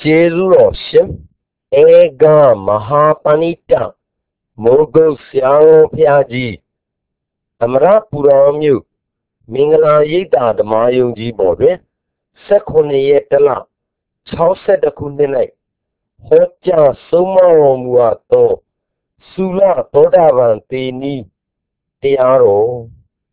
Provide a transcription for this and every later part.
Jesu Shem Ega Mahapanita Mogo Siao Piaji Amra Puramyu Mingala Yita the Mayunji Bodwe Sekone Yetala Chauset the Kundinai Hoja Suma Muato Sula Todavan Tini Tiaro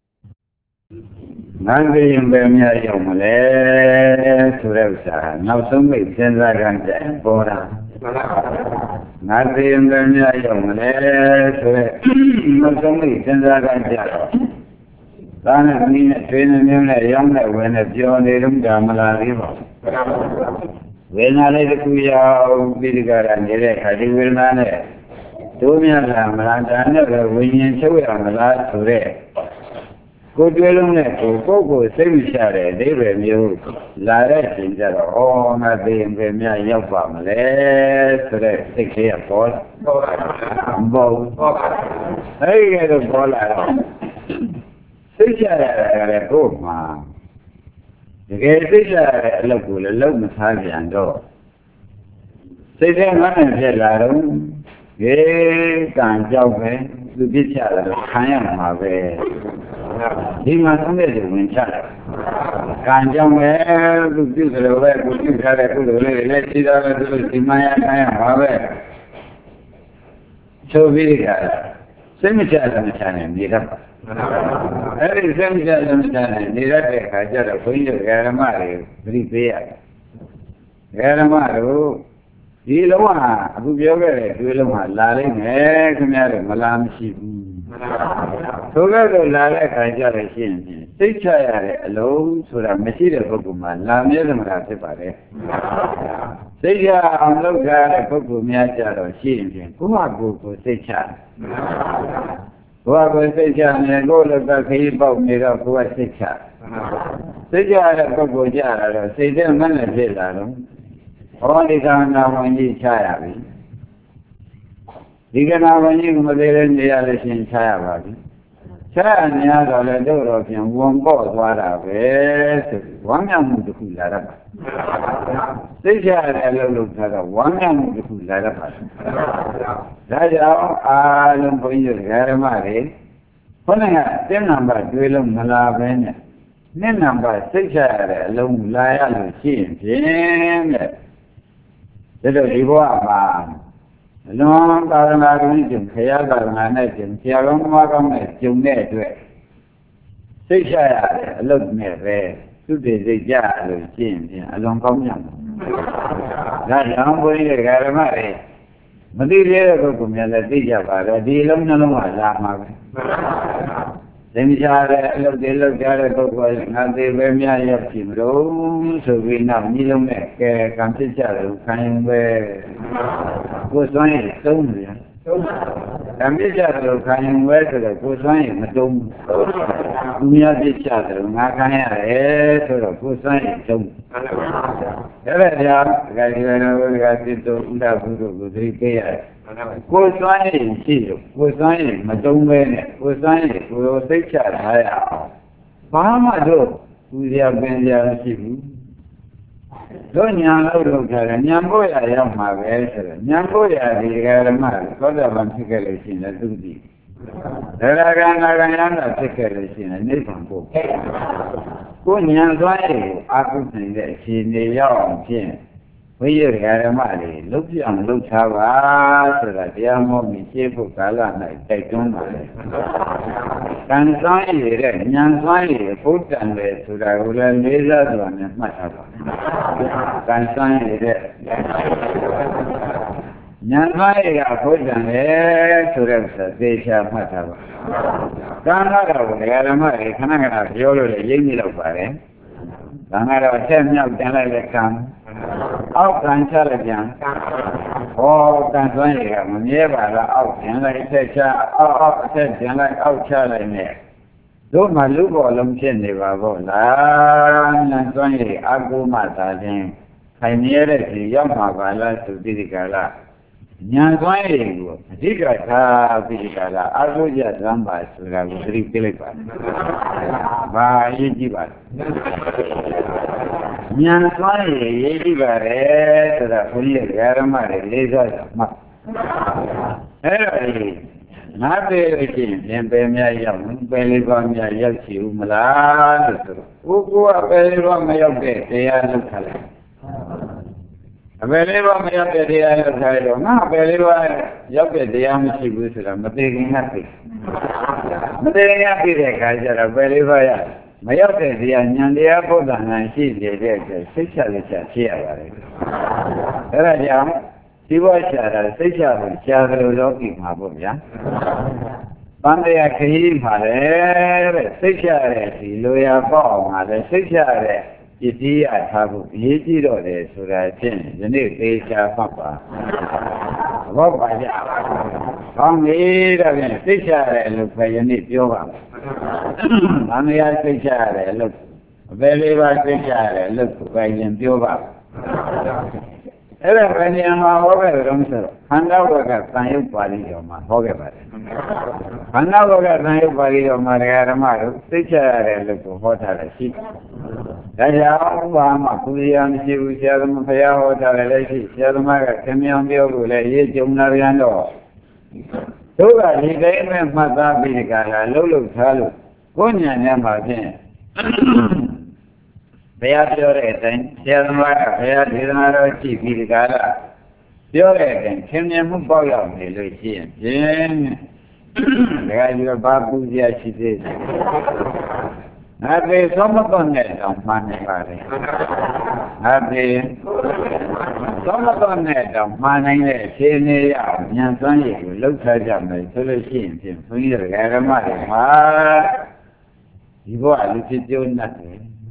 Nandiyam Bemya Yomale Surevsa, now some way Senza Bora. Nandiyam Bemya Yomale Sure, now some way Senza Ganja. Sana Nina Train and young when a John Erum Gamala River. When I let Kuya Vidigar and Derek, I will manage. Tomia Lamanda, when you show on the last today. Good will Coco, same share, they were you. Lara, oh, my being your family, 6 years old. Both. I get a ball out. 6 years old, ma. The gate is a local massage and door. Say, I'm a laro. Yeh, can't joke, to be chatted, I am my way. He must have made it when chatted. Can't jump where to do the way, put you got a good way, let's see that to my way. So we got cemetery and China, need up. Every cemetery and China, need up. I just a queen of Garamari, 3 p.m. Garamaro. Iloma, Abu Yoga, Iloma, Laring, Egg, Malam Ship. So go Lalek, I just seen. Take chair alone, so that material Pokuma, Lamia Matipare. Say, I'm no guy, Pokumia, or Shin, who are good for say chat. Who are going to say chat and go look back here about me up who I say chat. Say, Pokuja, say, them man, only down now when you try. You can have a new model in the other in Chayabadi. Chay and the other door of him won't go what I wear. One young to cool that up. They shall look at one young to cool that up. That's how I don't put you Garamari. When I have 10 number, do you Malavan? Then number 6 alone lie Jim. Little Diva, long Baranagin, Kayaga, Tiaron Magam, Jumne, 6 look me there. 2 days a jar of Jim, along Comian. That young boy, Garamari. Madeira Gomia, Dija, Dilum, Lama. Semishare, look at the Vermia of Timro, so we now need to make a country kind where goes on it, so Camilla kind where the goes on it, Madame. We are the chatter, Makaya, sort of goes on it, so. Ever, I did to 3 payers. Cô xoay chỉ cô xoay mà trông về này cô xoay cô thích trả lại ảo phá mà được cô già bên già chỉ đó nhà lâu rồi cả nhà bố ya ya mà về rồi nhà bố ya thì cái mà có là bạn thích cái gì là tự gì đó là cái là thích cái gì là nên bằng cô nhà xoay ác tính cái gì để giao chuyện. Bây giờ cái mà đi lúc sau rồi là dia mua mình chế phục cả là này tay trung mà càng xoay gì đấy nhang xoay gì phút chẳng về rồi là lấy ra rồi này mà sao càng xoay gì đấy nhang xoay gì à phút chẳng về rồi là để sao mà sao càng là cái mà đi khả năng là vô rồi để dính đi đâu phải càng là xem nhau chẳng lại càng out can challenge. Oh, can join him. Never out and like out challenge. Don't my look or long chin never go. And join Agu Mata. I near it, young Mavala to Didicala. ညာသွမ်းရည်ကိုအဓိကထားပြီးကြတာအကုကြသံပါဆိုတာကိုသတိပေးလိုက်ပါဘာအရေးကြီးပါလဲညာသွမ်းရည်ရေးကြည့်ပါလေဆိုတာဘုန်းကြီးဓမ္မတွေလေးစားကြမှာအဲ့တော့ငါပြေလို့ရှိရင်ပြန်ပဲများရောက်ပဲလေးပါးများရောက်ချင်ဦးမလားလို့ဆိုတော့ကိုကပဲလေးပါးမရောက်တဲ့တရားလုပ်ထားလိုက်အပဲလေးပါးမရောက်တဲ့တရားလုပ်ထားလိုက်တော့ငါပဲလေးပါးရောက်တဲ့တရားမရှိဘူးဆိုတာမသိခင်ကသိမသိခင်ကသိတဲ့အခါကျတော့ပဲလေးပါးရမရောက်တဲ့တရားဉာဏ်တရားဘုဒ္ဓဉာဏ်ရှိနေတဲ့အတွက်စိတ်ချလက်ချဖြစ်ရပါတယ်အဲ့ဒါကြောင့်ဒီဘဝရှာတာစိတ်ချဖို့ရှာတယ်လို့လောကီမှာပေါ့ဗျာ။တန်တရားခရီးမှာလည်းတဲ့စိတ်ချတဲ့ဒီလိုရပေါ့အောင်မှာလည်းစိတ်ချတဲ့ပစ္စည်းအထားဖို့အရေးကြီးတော့တယ်ဆိုတာဖြင့်ဒီနေ့သေချာမှတ်ပါ။ဘောပါကြ။ကောင်းပြီဒါဖြင့်စိတ်ချတဲ့လို့ပဲယနေ့ပြောပါမယ်။တန်တရားစိတ်ချတဲ့လို့အပေလေးပါစိတ်ချတဲ့လို့ပဲရင်ပြောပါမယ်။အဲ့ဒါဘယ်နေရာမှာဟောခဲ့ကြတော့ဆိုတော့ခန္ဓာဝကသံယုတ်ပါဠိတော်မှာဟောခဲ့ပါတယ်ခန္ဓာဝကသံယုတ်ပါဠိတော်မှာတရားဓမ္မတို့သိချရတယ်လို့ဟောထားတယ်ရှိဒါကြောင့်ဘာမှကုသရာမရှိဘူးဆရာသမားဘုရားဟောထားတယ်လည်းရှိဆရာသမားကခင်ဗျားပြောလို့လည်းရေးကြုံလာပြန်တော့တို့ကဒီတိုင်းမဲ့မှတ်သားပြီးကြတာလှုပ်လှုပ်ထားလို့ကိုညာနဲ့မှာဖြင့်ဘုရားပြောတဲ့အတိုင်းဆရာသမားကဘုရားဒေသနာတော်ကြည့်ပြီးဒီကလာပြောတဲ့အတိုင်းခင်ဗျာမှုပေါက်ရောက်နေလို့ရှိရင်ဖြင့်ဒါကဒီဘာပူဇော်ရှိသေးတယ်ငါပေသောမတော်နဲ့တော့မှန်နေပါလေငါပေသောမတော်နဲ့တော့မှန်နိုင်တဲ့ခြေနေရဉာဏ်သွမ်းရည်ကိုလှုပ်ထားကြမယ်ဆိုလို့ရှိရင်ဖြင့်ဘုန်းကြီးတို့ဓမ္မတွေမှာဒီဘဝလူဖြစ်ကျိုးနဲ့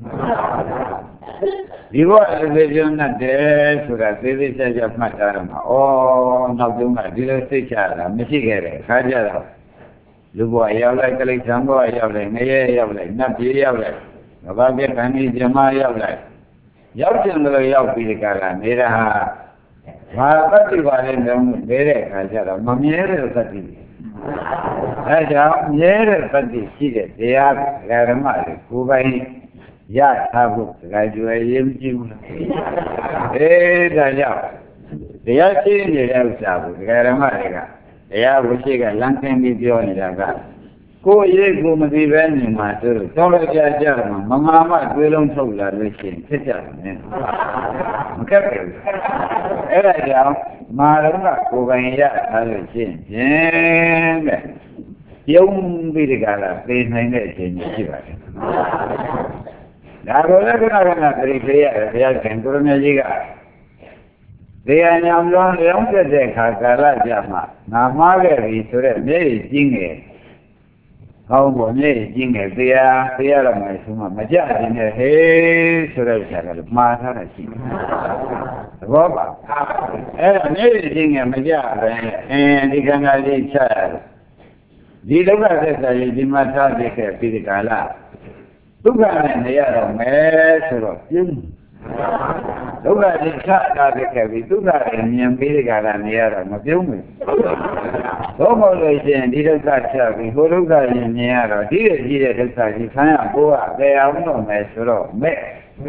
ဒီဘဝလူပြောနေတယ်ဆိုတာသေသေးချာချာမှတ်ထားရမှာ။နောက်ဆုံးကဒီလိုစိတ်ချတာမရှိခဲ့တဲ့အခါကျတော့လူဘဝရောက်လိုက်ကလေးသံဘဝရောက်လိုက်ငရဲရောက်လိုက်နတ်ပြေရောက်လိုက်ဘာပြခန္ဒီဇမရောက်လိုက်ရောက်တယ်လို့ရောက်ပြီးကြတာနေတာဟာဘာတတ္တိပါလဲတော့နေတဲ့အခါကျတော့မမြဲတဲ့တတ္တိအဲကြောင့်မြဲတဲ့တတ္တိရှိတဲ့တရားဓမ္မတွေကိုယ်ပိုင်ရထားဖို့ဒကာကျွယ်ရေးမကြည့်ဘူးလားဒါကြောင့်တရားရှိနေတဲ့ဥစ္စာကိုဒကာဓမ္မတွေကတရားဝိရှိကလမ်းခင်းပြီးပြောနေတာကကိုယ်ရေးကိုမသိပဲနေမှာဆိုတော့တော်တော်ကြာကြာမှာမငါမတွေးလုံးထုတ်လာလို့ရှိရင်ဖြစ်ကြတယ်မကက်ဘူးအဲ့ဒါကြောင့်မာရကကိုယ်ပိုင်ရထားလို့ရှိရင်တဲ့ပြုံးပြီးဒီကလာသိနိုင်တဲ့အချိန်ကြီးရှိပါတယ်ဒါကိုလည်းခဏခဏသတိပေးရတယ်ဘုရားရှင်ကိုရမကြီးကတရားညောင်လုံးလျောင်းတဲ့အခါကာလကြမှာငါမှားခဲ့ပြီဆိုတော့မျက်ရည်ကြီးငယ်ဟောင်းပေါ်မျက်ရည်ကြီးငယ်တရားရမယ်ဆိုမှမကြခြင်းနဲ့ဟေးဆိုတဲ့အခါကလည်းမှားထားတာရှိတယ်သဘောပါအဲ့ဒါမျက်ရည်ကြီးငယ်မကြပဲဒီခန္ဓာလေးချရတယ်ဒီဒုက္ခသစ္စာကြီးဒီမှာထားပြခဲ့ပြီးဒီကာလဒုက္ခနဲ့နေရတော့မယ်ဆိုတော့ပြင်းဒုက္ခတိခတာဖြစ်ခဲ့ပြီဒုက္ခကိုမြင်ပြီးဒီကလာနေရတော့မပြုံးဘူးသို့မဟုတ်လို့ရှိရင်ဒီဒုက္ခချက်ပြီးဟိုဒုက္ခရင်မြင်ရတော့ဒီရဲ့ကြီးတဲ့ဒုက္ခကြီးဆန်းရကိုယ်ကပေအောင်တော့မယ်ဆိုတော့မဲ့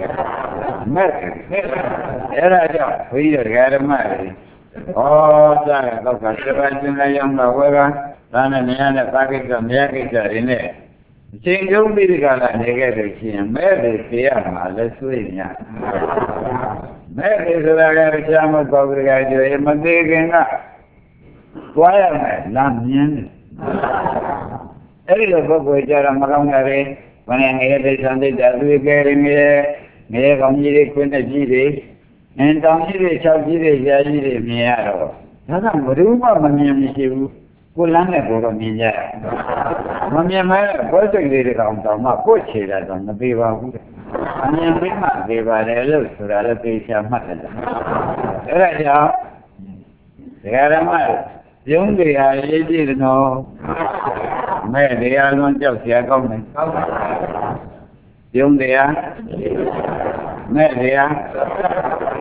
အဲ့ဒါကြောင့်ဘုရားဓမ္မတွေစားရတော့ကစပါးကျင်းလိုက်အောင်တော့ဝယ်ကဒါနဲ့နေရတဲ့ပါကိစ္စမြတ်ကိစ္စတွေနဲ့အချိန်ကျုံးပြီးဒီကလာနေခဲ့လို့ရှိရင်မဲ့တွေသိရမှာလည်းဆွေးညမဲ့တွေဆိုတာကရှားမပေါ့ကြကြကျွေးမသေးခင်ကသွားရမယ်လမ်းမြင်းတယ်အဲ့ဒီလိုပုဂ္ဂိုလ်ကြတော့မကောင်းတာတွေဘယ်နဲ့ငရဲဒိဋ္ဌံဒိဋ္ဌသူကဲရငရဲကောင်းကြီးတွေခွင်းတဲ့ကြီးတွေတောင်ကြီးတွေ၆ကြီးတွေရာကြီးတွေမြင်ရတော့ဒါကဘယ်သူမှမမြင်မရှိဘူးကိုလမ်းနဲ့ကိုတော့မြင်ကြတယ်မမြင်မဲဘောစိတ်လေးတွေကောင်တော့မှကို့ချေတာတော့မသေးပါဘူးအမြင်ပြီးမှသေးပါတယ်လို့ဆိုတာလည်းသိချာမှတ်တယ်အဲ့ဒါကြောင့်ဒကာဓမ္မပြုံးတွေဟာရေးကြည့်တယ်နော်မဲ့တရားလုံးကြောက်เสียကောင်းတယ်ပြုံးတရားမဲ့တရား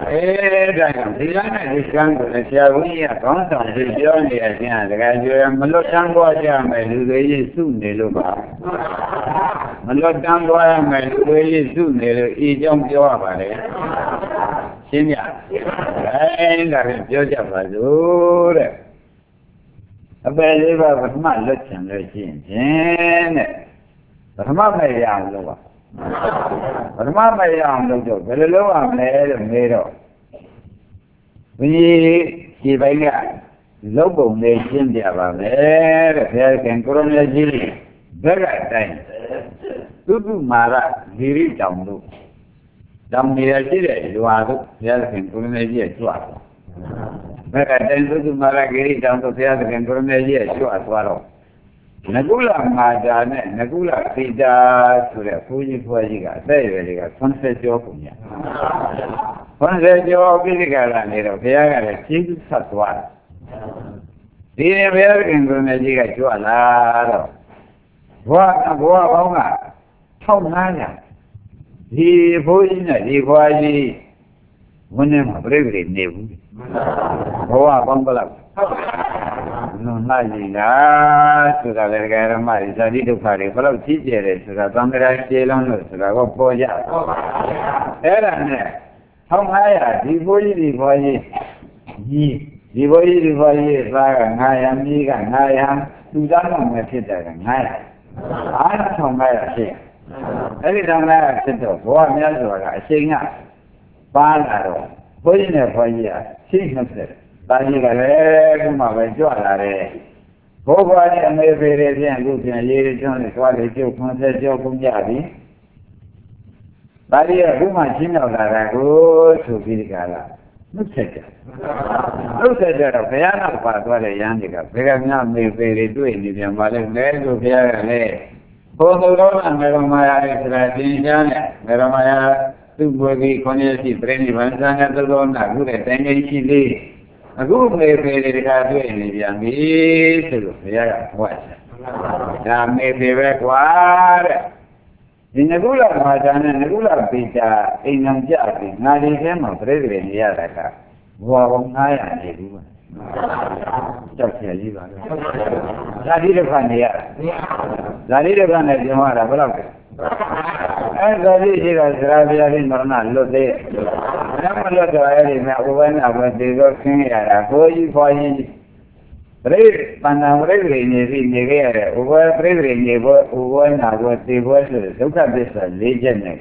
ဒါကြောင့်ဒီလနဲ့ဒီကံကိုလည်းဆရာဘုန်းကြီးကကောင်းဆောင်ပြီးပြောနေရခြင်းတကယ်ကြွယ်မလွတ်တမ်းသွားကြမယ်လူတွေကြီးစုနေလို့ပါမလွတ်တမ်းသွားရမယ်လူတွေကြီးစုနေလို့ဤကြောင့်ပြောရပါလေရှင်းပြဒါလည်းပြောကြပါစို့တဲ့အပယ်လေးပါပထမလွတ်ချင်လို့ရှိရင်တဲ့ပထမမရအောင်လို့ပါပထမမရအောင်လို့တော့ဘယ်လိုလုပ်ရမလဲလို့မေးတော့ဘုရားဒီဘက်ကလုတ်ပုံလေးရှင်းပြပါမယ်တဲ့ဘုရားခင်ကိုရမကြီးလေးဘက်ကအတိုင်းသုတုမာရဂိရိတောင်တို့တောင်နေရရှိတဲ့ရွာတို့ဘုရားခင်ကိုရမကြီးရဲ့ကြွားဘက်ကအတိုင်းသုတုမာရဂိရိတောင်တို့ဘုရားခင်ကိုရမကြီးရဲ့ကြွားသွားတော့နကုလမာတာနဲ့နကုလပိတာဆိုတဲ့ဘုရားဖွားကြီးကအသက်အရွယ်တွေက30ကျော်ပုံညာ30ကျော်ပြီးဒီကလာနေတော့ဘုရားကလည်းကျေးဇူးဆက်သွားတယ်ဒီနေ့ဘုရားခင်ကိုယ်မြတ်ကြီးကကြွလာတော့ဘဝပေါင်းက1500ဒီဘိုးကြီးနဲ့ဒီခွာကြီးဝင်းထဲမှာပြိပရိနေဘူးဘဝပေါင်းဘလောက်လုံးလိုက်ကြီးလားဆိုတာလည်းကရမတွေဇာတိဒုက္ခတွေဘယ်လောက်ကြီးကျယ်တယ်ဆိုတာသံဃာကျေလုံးလို့ဆိုတာကပေါ်ကြအဲ့ဒါနဲ့1500ဒီဘိုးကြီးဒီခွာကြီးဒီဘိုးကြီးဒီခွာကြီးသားက900မြေးက900သူသားမှမဖြစ်တယ်က900အား1500ဖြစ်အဲ့ဒီ1500ဖြစ်တော့ဘဝများစွာကအချိန်ကပါလာတော့ဘိုးကြီးနဲ့ခွာကြီးကရှင်း20တာကြီးကလည်းခုမှပဲကြွလာတယ်ဘိုးဘွားကြီးအမေဖေတွေပြန်အခုပြန်ရေးရကျွန်းနဲ့သွားလေကျုပ်90ကျော်ကုန်ကြပြီဒါကြီးကခုမှရှင်းရောက်လာတာကိုဆိုပြီးဒီကလာနှုတ်ဆက်ကြတော့ဘုရားကပါသွားတဲ့ရဟန်းတွေကဘယ်ကများမေဖေတွေတွေ့နေပြန်ပါလဲလဲဆိုဘုရားကလည်းဘုံတော်ကမေရမာယာရဲ့ဆိုတာသင်ကြားနဲ့မေရမာယာသူ့ဘွယ်ကြီးခွန်ရရှိပြိဋိဘံသံဃာတော်နာခုတဲ့တိုင်းကြီးရှိလေးအခုမေဖေတွေကတွေ့နေပြန်ပြီဆိုလို့ဘုရားကဟောတယ်ဒါမေဖေပဲကွာတဲ့ဒီနကုလမာတာနဲ့နကုလပိတာအိမ်အောင်ကြပြီငါဒီထဲမှာပြိဋိနေရတာကဘဝပေါင်း900နေဘူးကြောက်ရကြီးပါလို့ဇာတိဒုက္ခနေရဇာတိဒုက္ခနဲ့ပြောရတာဘယ်လောက်လဲအဲဇာတိရှိတာသရဗျာတိမရဏလွတ်သေးတယ်မလွတ်တော့အဲ့ဒီမှာဥပ္ပန္နဘသေသောခင်းရတာဘိုးကြီးဖွားကြီးပြိပန္နဝိရိနေပြီနေခဲ့ရတဲ့ဥပ္ပပြိရိနေဘောဥပ္ပန္နဘောသေဘောဆိုတဲ့ဒုက္ခသစ္စာ၄ချက်နဲ့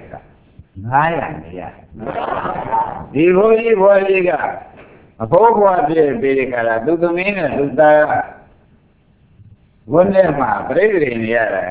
900နေရဒီဘိုးကြီးဖွားကြီးကအဖိုးဘွားပြည့်ပြီးကြတာသူသမီးနဲ့သူသားဝန်းထဲမှာပြိရိနေရတာ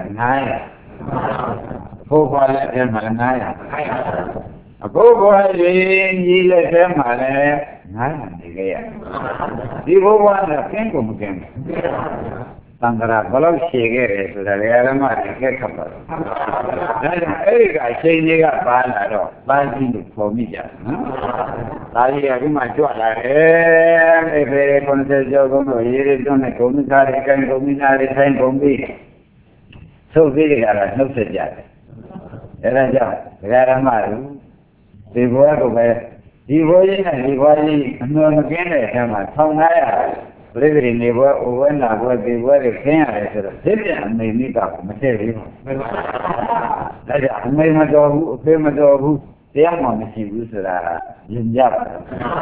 900ဘိုးဘွားလည်းထဲမှာ900အဖိုးဘွားကြီးလည်းထဲမှာလည်း900နေခဲ့ရဒီဘိုးဘွားကခင်းကုန်မကင်းသံဃာဘလောက်ရှည်ခဲ့တယ်ဆိုတာလည်းအရမတွေခက်ခတ်ပါတော့ဒါကြောင့်အဲ့ဒီကအချိန်လေးကပါလာတော့ပါဠိလို့ခေါ်မိကြနော်ဒါကြီးကဒီမှာကြွလာတယ်အဲ့ဖေ90ကျော်ကုန်လို့ရေးရတွန်းနဲ့ဂုံမိသားတွေကန်ဂုံမိသားတွေဆိုင်ဂုံပြီးသုတ်ပြီးကြတာနှုတ်ဆက်ကြတယ်အဲ့ဒါကြောင့်ဒကာရမတို့ဒီဘဝကပဲဒီဘဝကြီးနဲ့ဒီဘဝကြီးအမှန်မကင်းတဲ့အထက်မှာ1500ပြိတိနေဘောဥပ္ပန္နဘောသေဘောတွေခင်းရတယ်ဆိုတော့သိပြန်အမိမိကမထည့်ဘူးဒါကြောင့်အမိမတော်ဘူးအဖေမတော်ဘူးတရားမှမရှိဘူးဆိုတာယဉ်ကြပါဒါ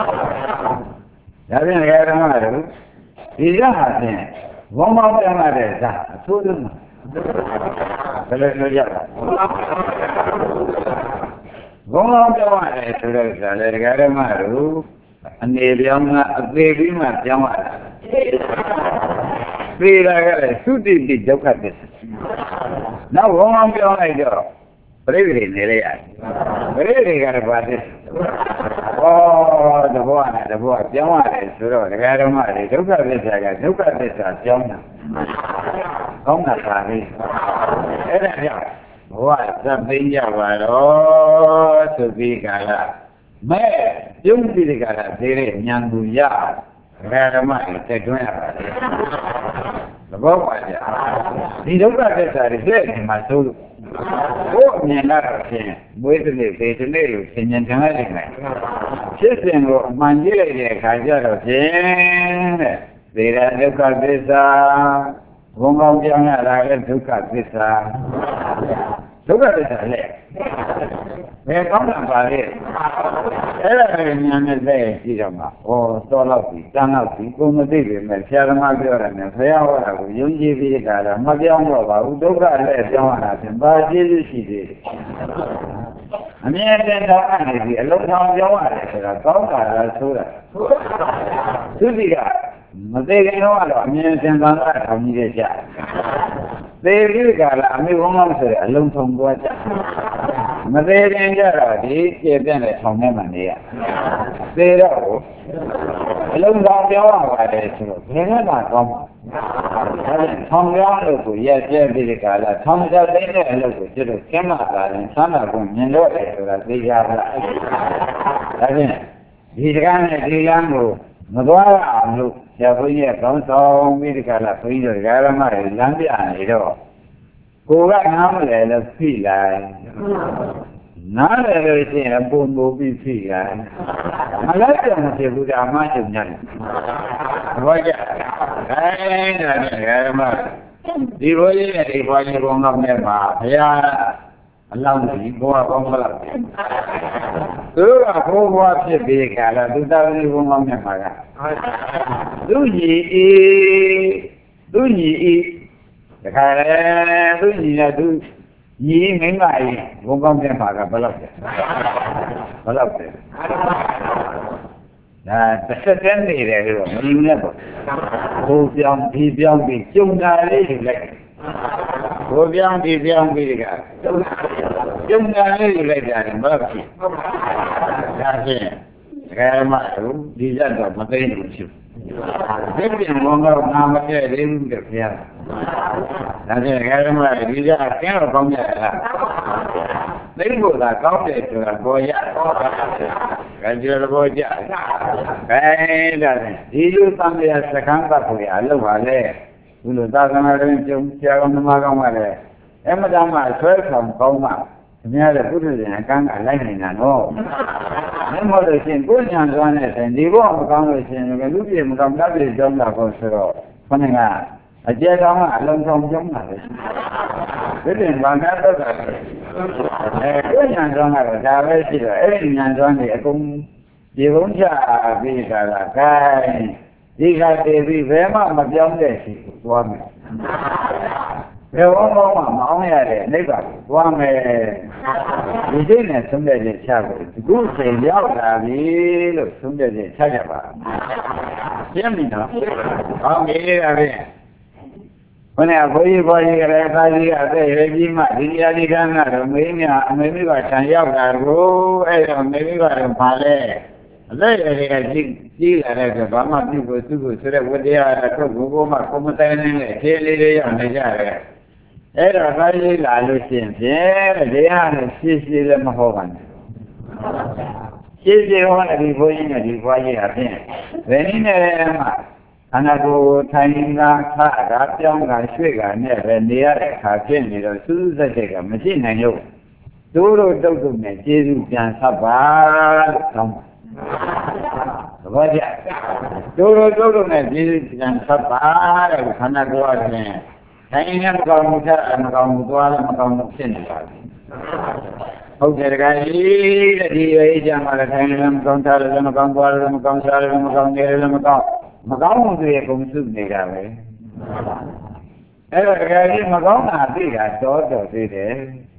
ဖြင့်ဒကာရမတို့ဒီကဟာဖြင့်ဝမ်းမောင်းပြရတဲ့ဇာအဆိုးဆုံးဘယ်လိုပြောကြလဲဝမ်းမောင်းပြရတယ်ဆိုတဲ့ဇာလေဒကာရမတို့အနေပြောင်းကအသေးပြီးမှပြောင်းရတာသေတာကလည်းသုတိတိဒုက္ခသစ္စာနောက်ဝမ်းမောင်းပြောင်းလိုက်တော့ပြိဋိနေရရတယ်ပြိဋိကလည်းပါသစ္စာတဘောနဲ့တဘောပြောင်းရတယ်ဆိုတော့ဒကာဓမ္မတွေဒုက္ခသစ္စာကဒုက္ခသစ္စာပြောင်းတာကောင်းတာပါလေအဲ့ဒါကြောင့်ဘဝသတ်သိကြပါတော့သုတိကာလမဲပြုံးပြီးဒီကရာသေးတဲ့ဉာဏ်ကိုရဓမ္မတွေတက်တွန်းရပါတယ်သဘောပါကြဒီဒုက္ခသစ္စာတွေတဲ့ဒီမှာသို့ကိုမြင်လာတော့ဖြင့်မွေးတဲ့ပေတဲ့လေးကိုသင်ញံခံရတယ်မယ်ဖြစ်စဉ်ကိုအမှန်ကြည့်လိုက်တဲ့အခါကျတော့ဖြင့်တဲ့သေရဒုက္ခသစ္စာဘုံကောင်းပြောင်းရတာလည်းဒုက္ခသစ္စာဒုက္ခသစ္စာလေဘယ်ကောင်းတာပါလဲအဲ့ဒါလည်းဉာဏ်နဲ့သိကြည့်တော့မှဩတော်တော့ပြီတန်းတော့ပြီကိုမသိပေမဲ့ဆရာသမားပြောတယ်နဲ့ဆရာဟောတာကိုယုံကြည်ပြီးကြတာမပြောင်းတော့ပါဘူးဒုက္ခလည်းပြောင်းရတာဖြင့်ဘာကျေးဇူးရှိသေးတယ်အမြဲတမ်းတော့အဲ့ဒီအလုံးဆောင်ပြောင်းရတယ်ဆိုတာကောင်းတာလားဆိုတာသူစီကမသေးခင်တော့အမြဲတမ်းသာထောင်ကြီးတဲ့ကြသေပြီးကြလားအမေဘုံမဆိုတဲ့အလုံးဆောင်သွားကြမသေးခင်ကြတော့ဒီပြည့်ပြည့်နဲ့ထောင်ထဲမှာနေရသေတော့အလုံးဆောင်ပြောင်းရပါတယ်ဆိုတော့ဘယ်နဲ့မှကောင်းမှာထောင်ပြောင်းလို့ကိုရက်ကျဲပြီးကြလားထောင်ကြတဲ့အလုပ်ကိုကျွတ်ကျမ်းမာတာရင်ဆန္ဒကိုမြင်တော့တယ်ဆိုတာသိကြပါလားဒါဖြင့်ဒီစကားနဲ့ဒီလမ်းကိုမသွားအောင်လို့ဆရာဘုန်းကြီးကကောင်းဆောင်ပြီးကြလားဘုန်းကြီးတို့ဓမ္မတွေလမ်းပြနေတော့ကိုကနားမလဲလို့ဖိလိုက်နားတယ်လို့ရှိရင်ပုံပုံပြီးဖိလိုက်မလိုက်တော့မဖြစ်ဘူးဒါမှချုပ်ညတယ်ဘာကြအဲဒါနဲ့ဓမ္မဒီဘုန်းကြီးနဲ့ဒီဘုန်းကြီးကောင်းတော့နဲ့ပါဘုရားအလောင်းကြီးဘောကောင်းမလားသူကဘိုးဘွားဖြစ်ပြီးကြလားသူသားသမီးဘုံကောင်းမြတ်မှာကသူညီဤတခါလေသူညီနဲ့သူညီမင်းမကြီးဘုံကောင်းမြတ်မှာကဘယ်လောက်လဲဒါတစ်ဆက်တည်းနေတယ်လို့မယူနဲ့ပေါ့ဘိုးပြောင်းဒီပြောင်းပြီးကျုံတာလေးတွေလိုက်ဘိုးပြောင်းဒီပြောင်းပြီးကကျုံတာလေးတွေလိုက်တာမဟုတ်ဘူးဒါဖြင့်ဓမ္မတို့ဒီရတော့မသိဘူးဖြစ်ဒီပြင်ဘုံကနာမတည့်သေးဘူးတဲ့ဘုရားဒါဖြင့်ဓမ္မဒီရကျင်းတော့ကောင်းကြလားသိဖို့သာကောင်းတယ်ဆိုတာပေါ်ရကြည့်ရတော့ကြခဲဒါနဲ့ဒီလိုသံဃာစခန်းပတ်ကိုအလုပ်ပါလေဘုလိုသာသနာ့ရင်ကျုံဆရာကောင်းသမားကောင်းပါလေအမတမဆွဲဆောင်ကောင်းမှအများတဲ့ပုထုဇဉ်အကန်းကလိုက်နေတာနော်မင်းမလို့ရှင်ကိုညာသွားတဲ့ဆိုင်ဒီဘောမကောင်းလို့ရှင်လူပြေမကောင်းတတ်ပြေကြောင်းတာကိုဆိုတော့ခေါင်းကအကျယ်ကောင်းကအလုံးစုံကြောင်းတာပဲဒီပြင်ဘာသာတော့ကိုညာသွားကတော့ဒါပဲရှိတော့အဲ့ဒီညာသွားနေအကုန်ဒီဘုံချပြီးတာကဂိုင်းဒီကတည်ပြီးဘယ်မှမပြောင်းတဲ့ရှိသွားမယ်ဘယ်ဝမောင်းမှမအောင်ရတဲ့နိဗ္ဗာန်ကိုသွားမယ်ဒီစိတ်နဲ့ဆုံးဖြတ်ချက်ချဖို့ဒီခုချိန်ရောက်လာပြီလို့ဆုံးဖြတ်ချက်ချကြပါရှင်းပြီနော်ဟောမေးရပါပြီဘုရားဘုန်းကြီးကလည်းသာကြီးကအသက်ရွယ်ကြီးမှဒီနေရာဒီကံကတော့မေးမြအမေမိကဆံရောက်တာကိုအဲ့တော့မေမိကတော့ပါလဲအသက်ရွယ်ကကြီးလာတဲ့ဆိုဘာမှပြုဖို့သူ့ကိုဆိုတဲ့ဝတရားတော့ဘုဘမှကိုမတိုင်းနေတဲ့ခြေလေးလေးရောက်နေကြတယ်အဲ့တော့သာကြီးလာလို့ရှိရင်ဖြင့်တရားနဲ့ရှင်းရှင်းလည်းမဟုတ်ပါနဲ့ရှင်းရှင်းဟောတဲ့ဒီဘုန်းကြီးနဲ့ဒီဘွားကြီးအပြင်ဘယ်နည်းနဲ့မှခန္ဓာကိုယ်ထိုင်တာခါတာပြောင်းတာရွှေ့တာနဲ့ပဲနေရတဲ့အခါဖြစ်နေတော့စူးစက်တဲ့ကမရှိနိုင်လို့တို့တို့တုတ်တုတ်နဲ့ကျေးဇူးပြန်ဆက်ပါလို့ဆောင်းသဘောကျတို့တို့တုတ်တုတ်နဲ့ကျေးဇူးပြန်ဆက်ပါတဲ့ခန္ဓာကိုယ်အပြင်ထိုင်နေမကောင်းမှုထမကောင်းမှုသွားလည်းမကောင်းမှုဖြစ်နေပါဘူးဟုတ်တယ်တခါကြီးတဲ့ဒီအေးကြမှာလည်းထိုင်နေလည်းမကောင်းစားလည်းမကောင်းသွားလည်းမကောင်းစားလည်းမကောင်းနေလည်းမကောင်းမကောင်းမှုတွေကုန်စုနေတာပဲအဲ့တော့တကယ်ကြီးမကောင်းတာသိတာတော်သေးတယ်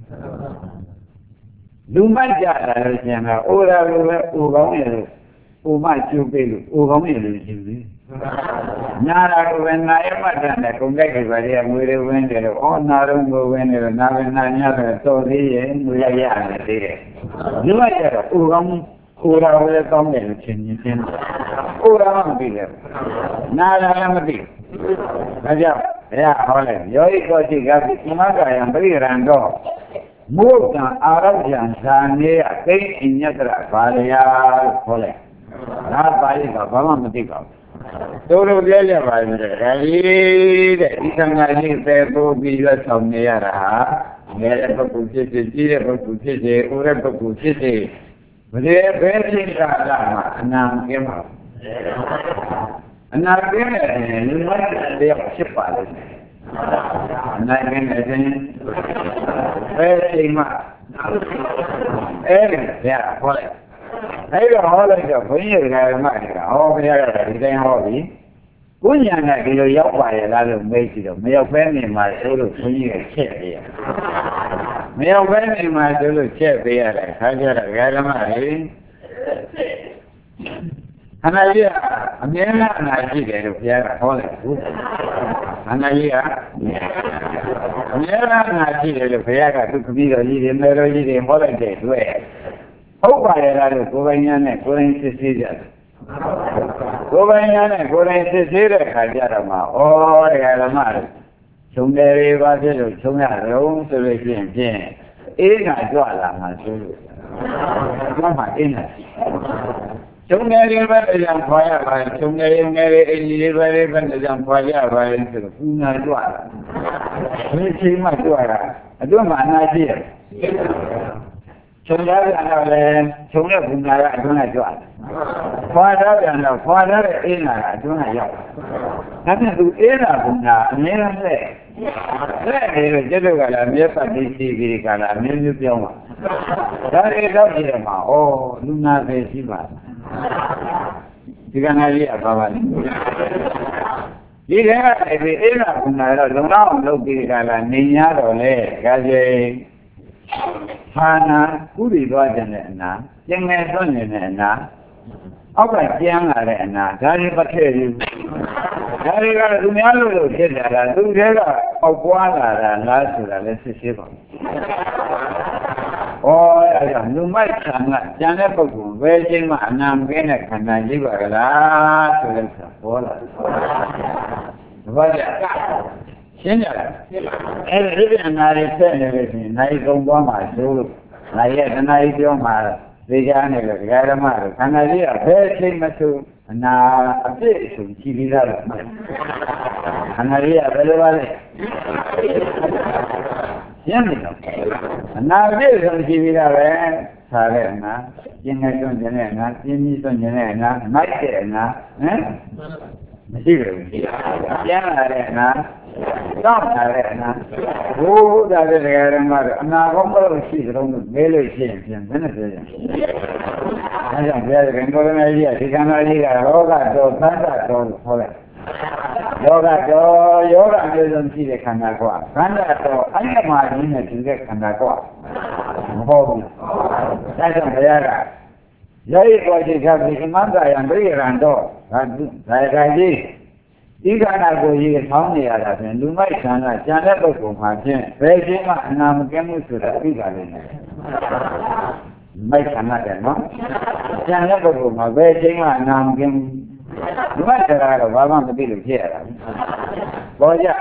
လူမိုက်ကြတာလို့ရှင်ကအိုရာလိုပဲအိုကောင်းရလို့အိုမကျုပ်ပေးလို့အိုကောင်းရလို့ရှင်ပြီညာလာလိုပဲနာရမတန်တဲ့ကုန်ကြိုက်တွေပါလေငွေတွေဝင်တယ်လို့ဩနာတော့ကိုဝင်တယ်လို့နာပဲနာညတော့တော်သေးရဲ့ငွေရရတယ်သေးတယ်လူမိုက်ကြတော့အိုကောင်းကိုယ်တော်လည်းကောင်းတယ်လို့ထင်ရင်ကိုယ်တော်မသိတယ်နားလည်းမသိဒါကြောင့်ဘုရားဟောလိုက်ယောဂီကိုကြည့်ကဒီမကယံပရိရံတော့မုတ်တံအာရဗျံဇာနေအသိအညတရဘာလျာလို့ခေါ်လိုက်ဒါပါဠိကဘာမှမသိပါဘူးတို့ပြောရပါမယ်ဒါကြီးတဲ့ဒီသံဃာကြီးပဲပို့ပြီးရဆောင်နေရတာ ngere bakkuဖြစ်စေကြီးတဲ့bakkuဖြစ်စေဦးတဲ့bakkuဖြစ်စေဘယ်ဘယ်ချိန်ကာလမှာအနာမကင်းပါအနာကင်းတဲ့လူမိုက်တဲ့ဖြစ်ပါလိမ့်မယ်အနာကင်းတဲ့ဘယ်ချိန်မှာအဲ့ဒီဆရာဟောလိုက်အဲ့တော့ဟောလိုက်တော့ဘုန်းကြီးတွေကမှတ်နေတာဟောဘုရားကဒီတိုင်းဟောပြီကိုညာကဒီလိုရောက်ပါရဲ့လားလို့မေးကြည့်တော့မရောက်ဘဲနေမှာဆိုလို့ဘုန်းကြီးကချက်ပေးရမရောက်ဘဲနေမှာဆိုလို့ချက်ပေးရတယ်ခါကြတော့ဓမ္မတွေခန္ဓာကြီးကအမြဲတမ်းအနာရှိတယ်လို့ဘုရားကဟောလိုက်ဘူးခန္ဓာကြီးကအမြဲတမ်းအနာရှိတယ်လို့ဘုရားကသူခပြီးတော်ကြီးတွေမေတော်ကြီးတွေဟောလိုက်တဲ့တွေ့ဟုတ်ပါရဲ့လားလို့ကိုယ်ပိုင်ညာနဲ့ကိုယ်ရင်စစ်ဆေးကြတယ်ကိုယ်ပိုင်ညာနဲ့ကိုယ်ရင်စစ်ဆေးတဲ့ခါကျတော့မှဩတရားဓမ္မတွေခြုံတယ်တွေပါဖြစ်လို့ခြုံရတော့ဆိုလို့ရှိရင်ဖြင့်အေးကကြွလာမှဆိုလို့ဘာမှအင်းနဲ့ခြုံတယ်တွေပဲအရင်ဖွာရပါတယ်ခြုံတယ်တွေငယ်တွေအကြီးတွေပဲအရင်ဖွာရပါတယ်ဆိုတော့ပူနာကြွလာဒီချိန်မှကြွလာအတွင်းမှာအနာရှိတယ်ခြုံရပြန်တော့လေခြုံရပူနာကအတွင်းကကြွလာဖွာရပြန်တော့ဖွာရတဲ့အေးနာကအတွင်းကရောက်ဒါဖြင့်သူအေးနာပူနာအမြဲတမ်းလက်နေလို့ကျတော့ကလည်းမြတ်ပတ်ပြီးပြီးကလည်းအမျိုးမျိုးပြောင်းပါဒါတွေတော့ကြည့်ရမှာဩလူနာပဲရှိပါဒီကနေ့ကြီးအပါပါဒီကနေ့အေးနာပူနာတော့လုံလောက်လုပ်ပြီးကလည်းနေ냐တော့လေဒါကျေဌာနကုရီသွားခြင်းနဲ့အနာကျင်ငယ်သွန်းနေတဲ့အနာအောက်ကကျန်းလာတဲ့အနာဒါတွေမထည့်ဘူးဒါတွေကသူများလို့ဖြစ်လာတာသူတွေကအောက်ပွားလာတာလားဆိုတာလည်းစစ်ဆေးပါဩအဲ့ဒါလူမိုက်ဆံကကျန်တဲ့ပုဂ္ဂိုလ်ဘယ်ချိန်မှအနာမကင်းတဲ့ခန္ဓာရှိပါကလားဆိုတဲ့ဆိုပေါ်လာဘာကြရှင်းကြလားအဲ့ဒီအနာတွေဆက်နေလို့ရှိရင်နိုင်ကုန်သွားမှာဆိုလို့နိုင်ရဲ့တဏှာကြီးပြောမှာသိကြနေလို့ဒကာဓမ္မတို့ခန္ဓာကြီးကဘယ်ချိန်မှဆိုအနာအပြည့်ဆိုကြည့်ပြီးသားလို့ခန္ဓာကြီးကဘယ်လိုပါလဲရှင်းနေတော့အနာအပြည့်ဆိုကြည့်ပြီးသားပဲဆာတဲ့အနာကျင်းနေသွင်းတဲ့အနာကျင်းပြီးသွင်းတဲ့အနာမိုက်တဲ့အနာဟမ်မရှိဘူးကျန်လာတဲ့အနာတောင်းလာတဲ့အနာဘုရားတဲ့တရားဓမ္မတို့အနာကောင်းလို့ရှိကြတော့မဲလို့ရှိရင်ပြန်ဘယ်နဲ့ပြောကြအဲကြောင့်ဘုရားရှင်ကိုယ်တော်ကြီးကဒီကံတော်ကြီးကရောဂတော့သံဃာတော်လို့ခေါ်လိုက်ယောဂတော့ယောဂမျိုးစုံရှိတဲ့ခန္ဓာကွာခန္ဓာတော့အညမကြီးနဲ့တူတဲ့ခန္ဓာကွာမဟုတ်ဘူးဒါကြောင့်ဘုရားကရဲ့ပေါ်ရှိခါပြီးမန္တယံပြိရံတော့ဒါကြီးဒီခန္ဓာကိုယ်ကြီးဆောင်းနေရတာဖြင့်လူမိုက်ဆံကကျန်တဲ့ပုဂ္ဂိုလ်မှာဖြင့်ဘယ်ချိန်မှအနာမကင်းမှုဆိုတာသိပါလိမ့်မယ်မိုက်ဆံတယ်နော်ကျန်တဲ့ပုဂ္ဂိုလ်မှာဘယ်ချိန်မှအနာမကင်းဘူးလူမိုက်ဆံကတော့ဘာမှမသိလို့ဖြစ်ရတာပေါ်ကြ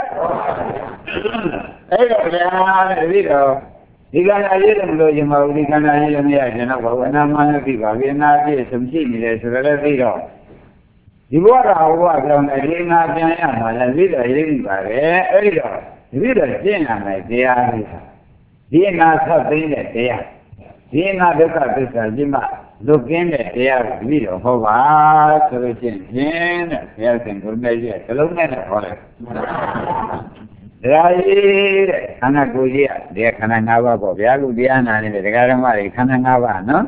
အဲ့တော့လည်းဒီတော့ဒီကံအရေးလည်းမလို့ရင်မဟုတ်ဒီကံအရေးလည်းမရရင်တော့ဘာဝနာမှလည်းသိပါပြီအနာပြည့်စုံရှိနေတယ်ဆိုတော့လည်းသိတော့ဒီဘဝကဟောကြောင့်ဒီငါပြန်ရမှာလည်းသိတော့ရေးပြီးပါပဲအဲ့ဒီတော့ဒီတော့ကျင့်ရမယ်တရားလေးဒီငါဆက်သိတဲ့တရားဒီငါဒုက္ခသစ္စာကြီးမှလွတ်ကင်းတဲ့တရားကိုဒီတော့ဟောပါဆိုလို့ချင်းဖြင့်တဲ့ဘုရားရှင်ကိုယ်နဲ့ရဲ့ဇလုံးနဲ့ဟောတယ်ဒါကြီးတဲ့ခန္ဓာကိုယ်ကြီးကဒီခန္ဓာ၅ပါးပေါ့ဗျာလူတရားနာနေတဲ့ဒကာဓမ္မတွေခန္ဓာ၅ပါးနော်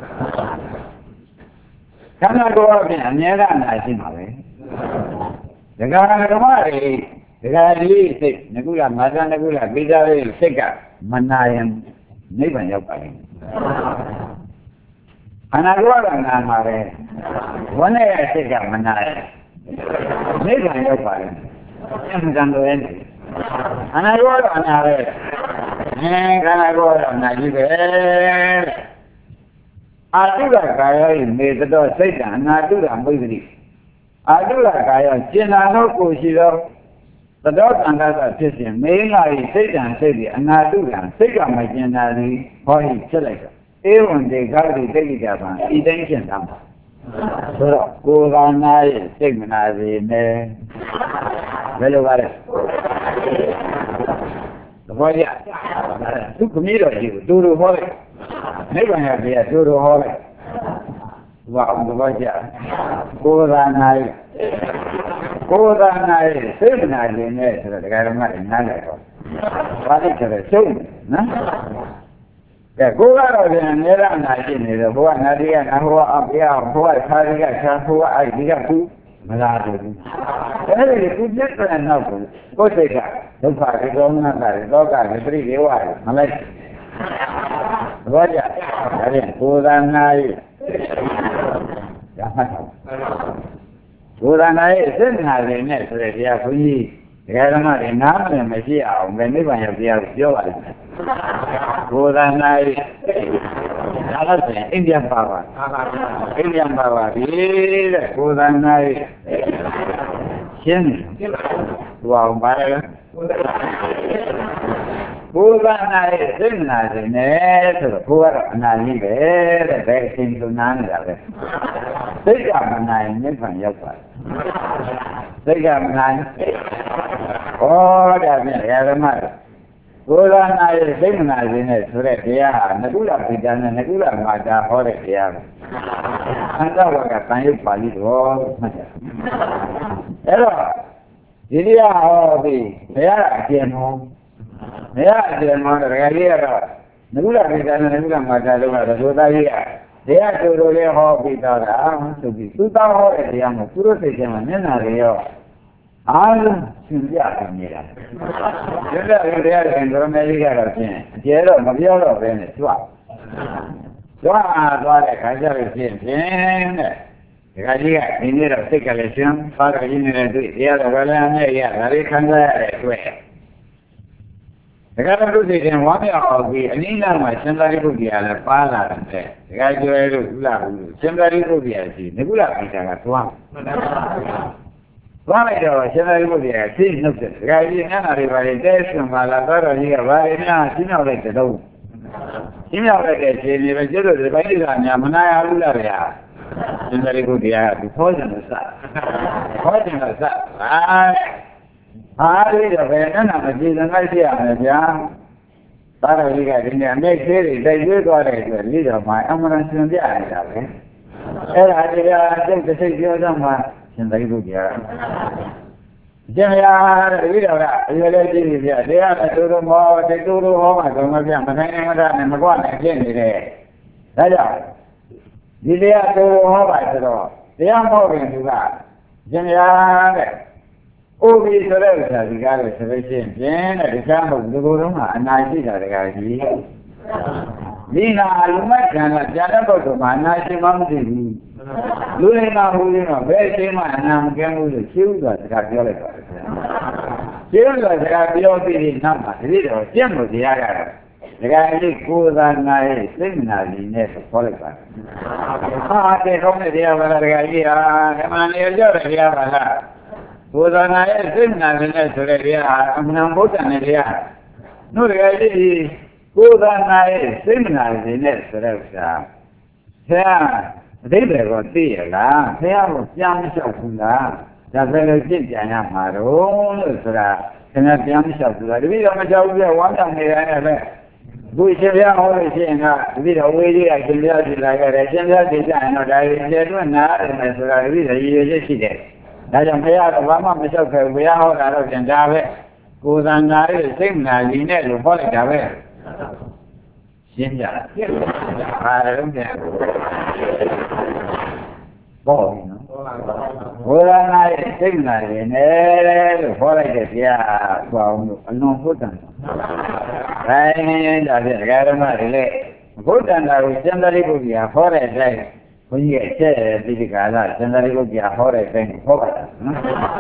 ခန္ဓာကိုယ်အပြင်အများကနာရှိမှာပဲဒကာဓမ္မတွေဒကာကြီးစိတ်ငကုလမာသငကုလပိစာလေးစိတ်ကမနာရင်နိဗ္ဗာန်ရောက်ပါလိမ့်မယ်ခန္ဓာကိုယ်ကနာမှာပဲဝန်းနဲ့စိတ်ကမနာရင်နိဗ္ဗာန်ရောက်ပါလိမ့်မယ်အမှန်တန်လို့ရဲ့ခန္ဓာကိုယ်ကအနာပဲခန္ဓာကိုယ်ကအနာကြီးပဲအာတုရကာယ၏မေတ္တောစိတ်တံအနာတုရမိတ်တိအာတုရကာယကျင်နာသောကိုရှိသောသတောတန်ခါသဖြစ်စဉ်မေငါ၏စိတ်တံစိတ်သည်အနာတုရစိတ်ကမကျင်နာသည်ဟော၏ဖြစ်လိုက်တော့ဧဝံဒေဂတိတိတ်ကြပါဤတိုင်းရှင်းတာဆိုတော့ကိုယ်ကနာရဲ့စိတ်မနာစေနဲ့ဘယ်လိုပါလဲသဘောရသူကမီးတော်ကြီးကိုတူတူဟောလိုက်နိဗ္ဗာန်ရပြတူတူဟောလိုက်ဘာဘောကြကိုယ်သာနိုင်စိတ်နာခြင်းနဲ့ဆိုတော့ဒကာရမတွေနားလိုက်တော့ဘာလို့ဆိုတော့ရှုံးနော်ကဲကိုကတော့ပြန်နေရနာရှိနေတယ်ဘုရားနာတိကနာဟောအပြာဘုရားခါရီကဆာဘုရားအဲ့ဒီကသူမလားဘူးအဲ့ဒီသူပြတ်တဲ့နောက်ကိုကိုယ်စိတ်ကဒုက္ခတွေကောင်းတာတွေလောကတွေပြိဒေဝတွေမလိုက်ဘောကြဒါဖြင့်ကိုယ်သာနာရရမှတ်တော့ကိုယ်သာနာရစိတ်နာတယ်နဲ့ဆိုတဲ့တရားဘုန်းကြီးဒကာဓမ္မတွေနားမလည်မရှိအောင်ပဲနိဗ္ဗာန်ရောက်တရားကိုပြောပါလိမ့်မယ်ကိုယ်သာနာရဒါလို့ဆိုရင်အိန္ဒိယပါပါဒီတဲ့ကိုယ်သာနာရရှင်းတယ်သူအောင်ပါလေကိုယ်သာနာရစိတ်နာတယ်နဲ့ဆိုတော့ကိုယ်ကတော့အနာကြီးပဲတဲ့ဘယ်အရှင်သူနာနေတာလဲစိတ်ကမနိုင်နိဗ္ဗာန်ရောက်ပါတယ်စိတ်ကမနိုင်ဟောဒါဖြင့်ဓမ္မကိုယ်သာနာရစိတ်မနာခြင်းနဲ့ဆိုတဲ့တရားဟာနကုလပိဋကနဲ့နကုလမာတာဟောတဲ့တရားပဲအန္တဝကတန်ရုပ်ပါဠိတော်မှတ်ကြအဲ့တော့ဒီတရားဟောပြီးဘုရားအကျဉ်းမောတရားအကျဉ်းမောတကယ်ကြီးကတော့နကုလပိဋကနဲ့နကုလမာတာတို့ကတော့သို့သားကြီးကတရားတူတူလေးဟောပြီးတော့ဆိုပြီးသူသားဟောတဲ့တရားမှာသူတို့စိတ်ထဲမှာမျက်နှာတွေရောအားလုံးရှင်ပြနေတာဒီလိုတရားတွေဒရမေကြီးကတော့ဖြင့်အကျဲတော့မပြောတော့ဘဲနဲ့ကြွသွားတဲ့ခါကျလို့ဖြင့်တဲ့ဒီကကြီးကဒီနေ့တော့စိတ်ကလေးရှင်ပါရကြီးနေတဲ့တွေ့တရားတော်လည်းအနဲ့ရဒါလေးခံစားရတဲ့အတွက်ဒါကတော့သူစိတ်ထဲဝါမြောက်အောင်ပြီးအနည်းနာမှာရှင်သာရိပုတ္တရာလည်းပါလာတယ်ဒါကကျွဲလို့ကုလဘူးရှင်သာရိပုတ္တရာရှိငကုလပိဋကကသွားလိုက်တော့ရှင်သာရိပုတ္တရာသိနှုတ်တယ်ဒါကကြီးငါးနာတွေပါလေတဲဆွန်ပါလာတော့ကြီးကဘာလဲများရှင်းရောက်လိုက်တဲ့တော့ရှင်းရောက်လိုက်တဲ့ခြေနေပဲကျွတ်လို့ဒီပိုင်းကများမနာရဘူးလားဗျာရှင်သာရိပုတ္တရာကသူခေါ်တယ်လို့စဟာဒီတော့ဘယ်နဲ့မှမကြည်စံလိုက်ပြရမယ်ဗျာသာရကြီးကဒီနေ့အမိတ်သေးတွေတိုက်ရွေးသွားတဲ့အတွက်လိတော်မှာအမှန်ရှင်ပြနေတာပဲအဲ့ဒါတရားစိတ်တစ်စိတ်ပြောတော့မှရှင်သာရိပုတ္တရာကျင်ရတဲ့ဒီတော်ကအရွယ်လေးကြည့်ပြီဗျာတရားနဲ့တူတူမောတိတူတူဟောမှာတော့မပြမနိုင်နိုင်မတာနဲ့မကွနဲ့ဖြစ်နေတယ်ဒါကြောင့်ဒီတရားတူတူဟောပါဆိုတော့တရားမဟုတ်ရင်သူကကျင်ရတဲ့ဥပ္ပိဆိုတဲ့ဥစ္စာဒီကားလို့ဆိုလို့ရှိရင်ပြင်းတဲ့တရားမဟုတ်ဒီလိုတော့ကအနာရှိတာတကားကြီးဒီနာလူမိုက်ခံတာပြန်တဲ့ပုဂ္ဂိုလ်မှာအနာရှိမှမသိဘူးလူတွေမှာဟိုလေးတော့ဘယ်အချိန်မှအနာမကင်းဘူးလို့ရှင်းဥစွာစကားပြောလိုက်ပါတယ်ရှင်းဥစွာစကားပြောပြီးဒီနောက်မှာဒီတော့ကျင့်လို့တရားရတယ်ဒကာကြီးကိုယ်သာနာရဲ့စိတ်နာကြီးနဲ့ခေါ်လိုက်ပါတယ်ဟာတဲ့ကောင်းတဲ့တရားပါလားဒကာကြီးဟာဓမ္မနေကြောက်တဲ့တရားပါလားကိုယ်သာနာရဲ့စိတ်နာကြီးနဲ့ဆိုတဲ့တရားဟာအမှန်ဘုဒ္ဓနဲ့တရားတို့ဒကာကြီးကိုယ်သာနာရဲ့စိတ်နာကြီးနဲ့ဆိုတဲ့ဥစ္စာဆရာအတိတ်တွေကိုသိရလားဆရာကပြန်မလျှောက်ဘူးလားဒါပဲလို့ကြည့်ပြန်ရမှာတော့လို့ဆိုတာခင်ဗျာပြန်မလျှောက်ဘူးလားတပည့်တော်မလျှောက်ဘူးပြဝမ်းမြောက်နေတယ်ပဲအခုရှင်ပြဟောလို့ရှိရင်ကတပည့်တော်ဝေးကြီးကရှင်ပြကြည့်လာခဲ့တယ်ရှင်ပြကြည့်ကြရင်တော့ဒါရီကျေတွန်းနားတယ်မယ်ဆိုတာတပည့်တော်ရည်ရွယ်ချက်ရှိတယ်ဒါကြောင့်ဘုရားကဘာမှမလျှောက်ခဲ့ဘူးဘုရားဟောတာတော့ပြန်ဒါပဲကိုယ်သံဃာရဲ့စိတ်နာကြီးနဲ့လို့ဟောလိုက်တာပဲရှင်းကြလားဟာလုံးပြန်ပေါ့နော်ဘုရားနာရဲ့စိတ်နာရင်လည်းလို့ဟောလိုက်တဲ့တရားပေါ့လို့အလွန်ဘုဒ္ဓံဒါရင်ဒါဖြင့်ဒကာဓမ္မတွေလည်းဘုဒ္ဓံတာကိုစံတရိပုတ္တရာဟောတဲ့အတိုင်းဘုန်းကြီးရဲ့အချက်တိတိကာလစံတရိပုတ္တရာဟောတဲ့အတိုင်းဟောပါတာနော်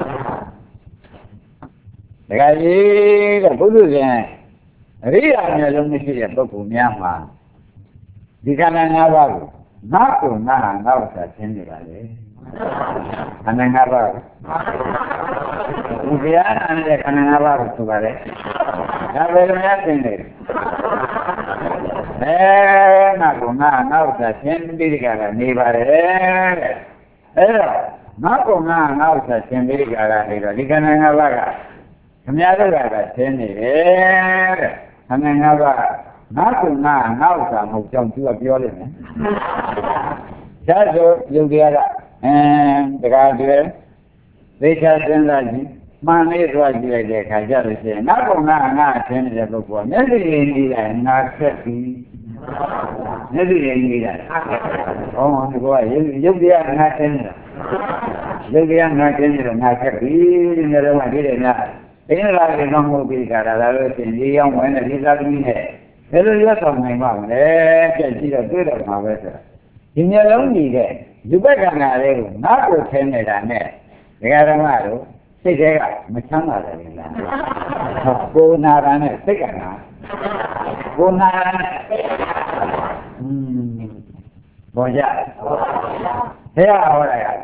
ဒကာကြီးကဘုဒ္ဓရှင်အရိယာမျိုးလုံးမရှိတဲ့ပုဂ္ဂိုလ်များမှာဒီခန္ဓာ၅ပါးကိုငါ့ကိုငါဟာငါ့ဥစ္စာရှင်းနေပါလေခန္ဓာ၅ပါးဘုရားနာနဲ့ခန္ဓာ၅ပါးကိုဆိုပါလေဒါပဲလို့များရှင်းနေတယ်ငါ့ကိုငါဟာငါ့ဥစ္စာရှင်းပြီးဒီကရနေပါတယ်တဲ့အဲ့တော့ငါ့ကိုငါဟာငါ့ဥစ္စာရှင်းပြီးဒီကရနေတော့ဒီခန္ဓာ၅ပါးကခင်ဗျားတို့ကသင်နေတယ်တဲ့ခန္ဓာ၅ပါးငါကငါဥစ္စာမဟုတ်ကြောင်းသူကပြောလိမ့်မယ်ဒါဆိုယုတ်တရားကတကားတွေသိချစဉ်းစားကြည့်မှန်လေးသွားကြည့်လိုက်တဲ့အခါကျလို့ရှိရင်ငါကငါသင်နေတဲ့ပုဂ္ဂိုလ်ကမျက်စိရင်းကြီးတယ်ငါဆက်ပြီးမျက်စိရင်းကြီးတယ်ဟောဒီကောယုတ်တရားငါသင်နေတာယုတ်တရားငါသင်နေတာငါဆက်ပြီးနေတော့မှဒီတဲ့ငါအင်းလာကလည်းမဟုတ်ပြီကာလာလို့ရှင်ဒီရောက်ဝင်တဲ့ဒီသာသမီးနဲ့ဘယ်လိုရွတ်ဆောင်နိုင်ပါမလဲကြည့်ကြည့်တော့တွေ့တော့မှာပဲဆိုဒီမျက်လုံးကြီးတဲ့ယူဘက်ကံနာလေးကိုငါ့ကိုထင်းနေတာနဲ့ဒကာဓမ္မတို့စိတ်တွေကမချမ်းသာတယ်လားကိုနာတာနဲ့စိတ်ကနာကိုနာဘောကြဘယ်ဟောလိုက်ရ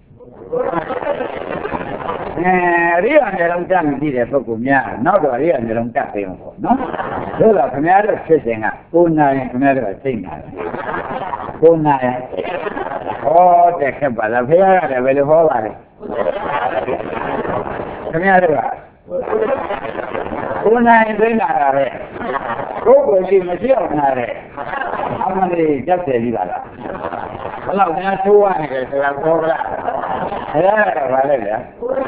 ရိယာမျိုးလုံးတတ်ကြည့်တဲ့ပုဂ္ဂိုလ်များနောက်တော့ရိယာမျိုးလုံးတတ်ပေးမှာပေါ့နော်ဒါတော့ခင်ဗျားတို့ဖြစ်စဉ်ကကိုနာရင်ခင်ဗျားတို့စိတ်နာတယ်ကိုနာရင်ဟောတဲ့ခက်ပါလားဖေရရတယ်ဘယ်လိုဟောပါလဲခင်ဗျားတို့ကကိုနာရင်စိတ်နာတာပဲကိုယ်ကိုယ်ကြီးမရှိအောင်နာတယ်အမှန်လေးကြက်တယ်ကြီးပါလားဘယ်လောက်များသိုးရနေတယ်ဆိုတာပြောကြလားဘယ်ရတာပါလဲဗျာ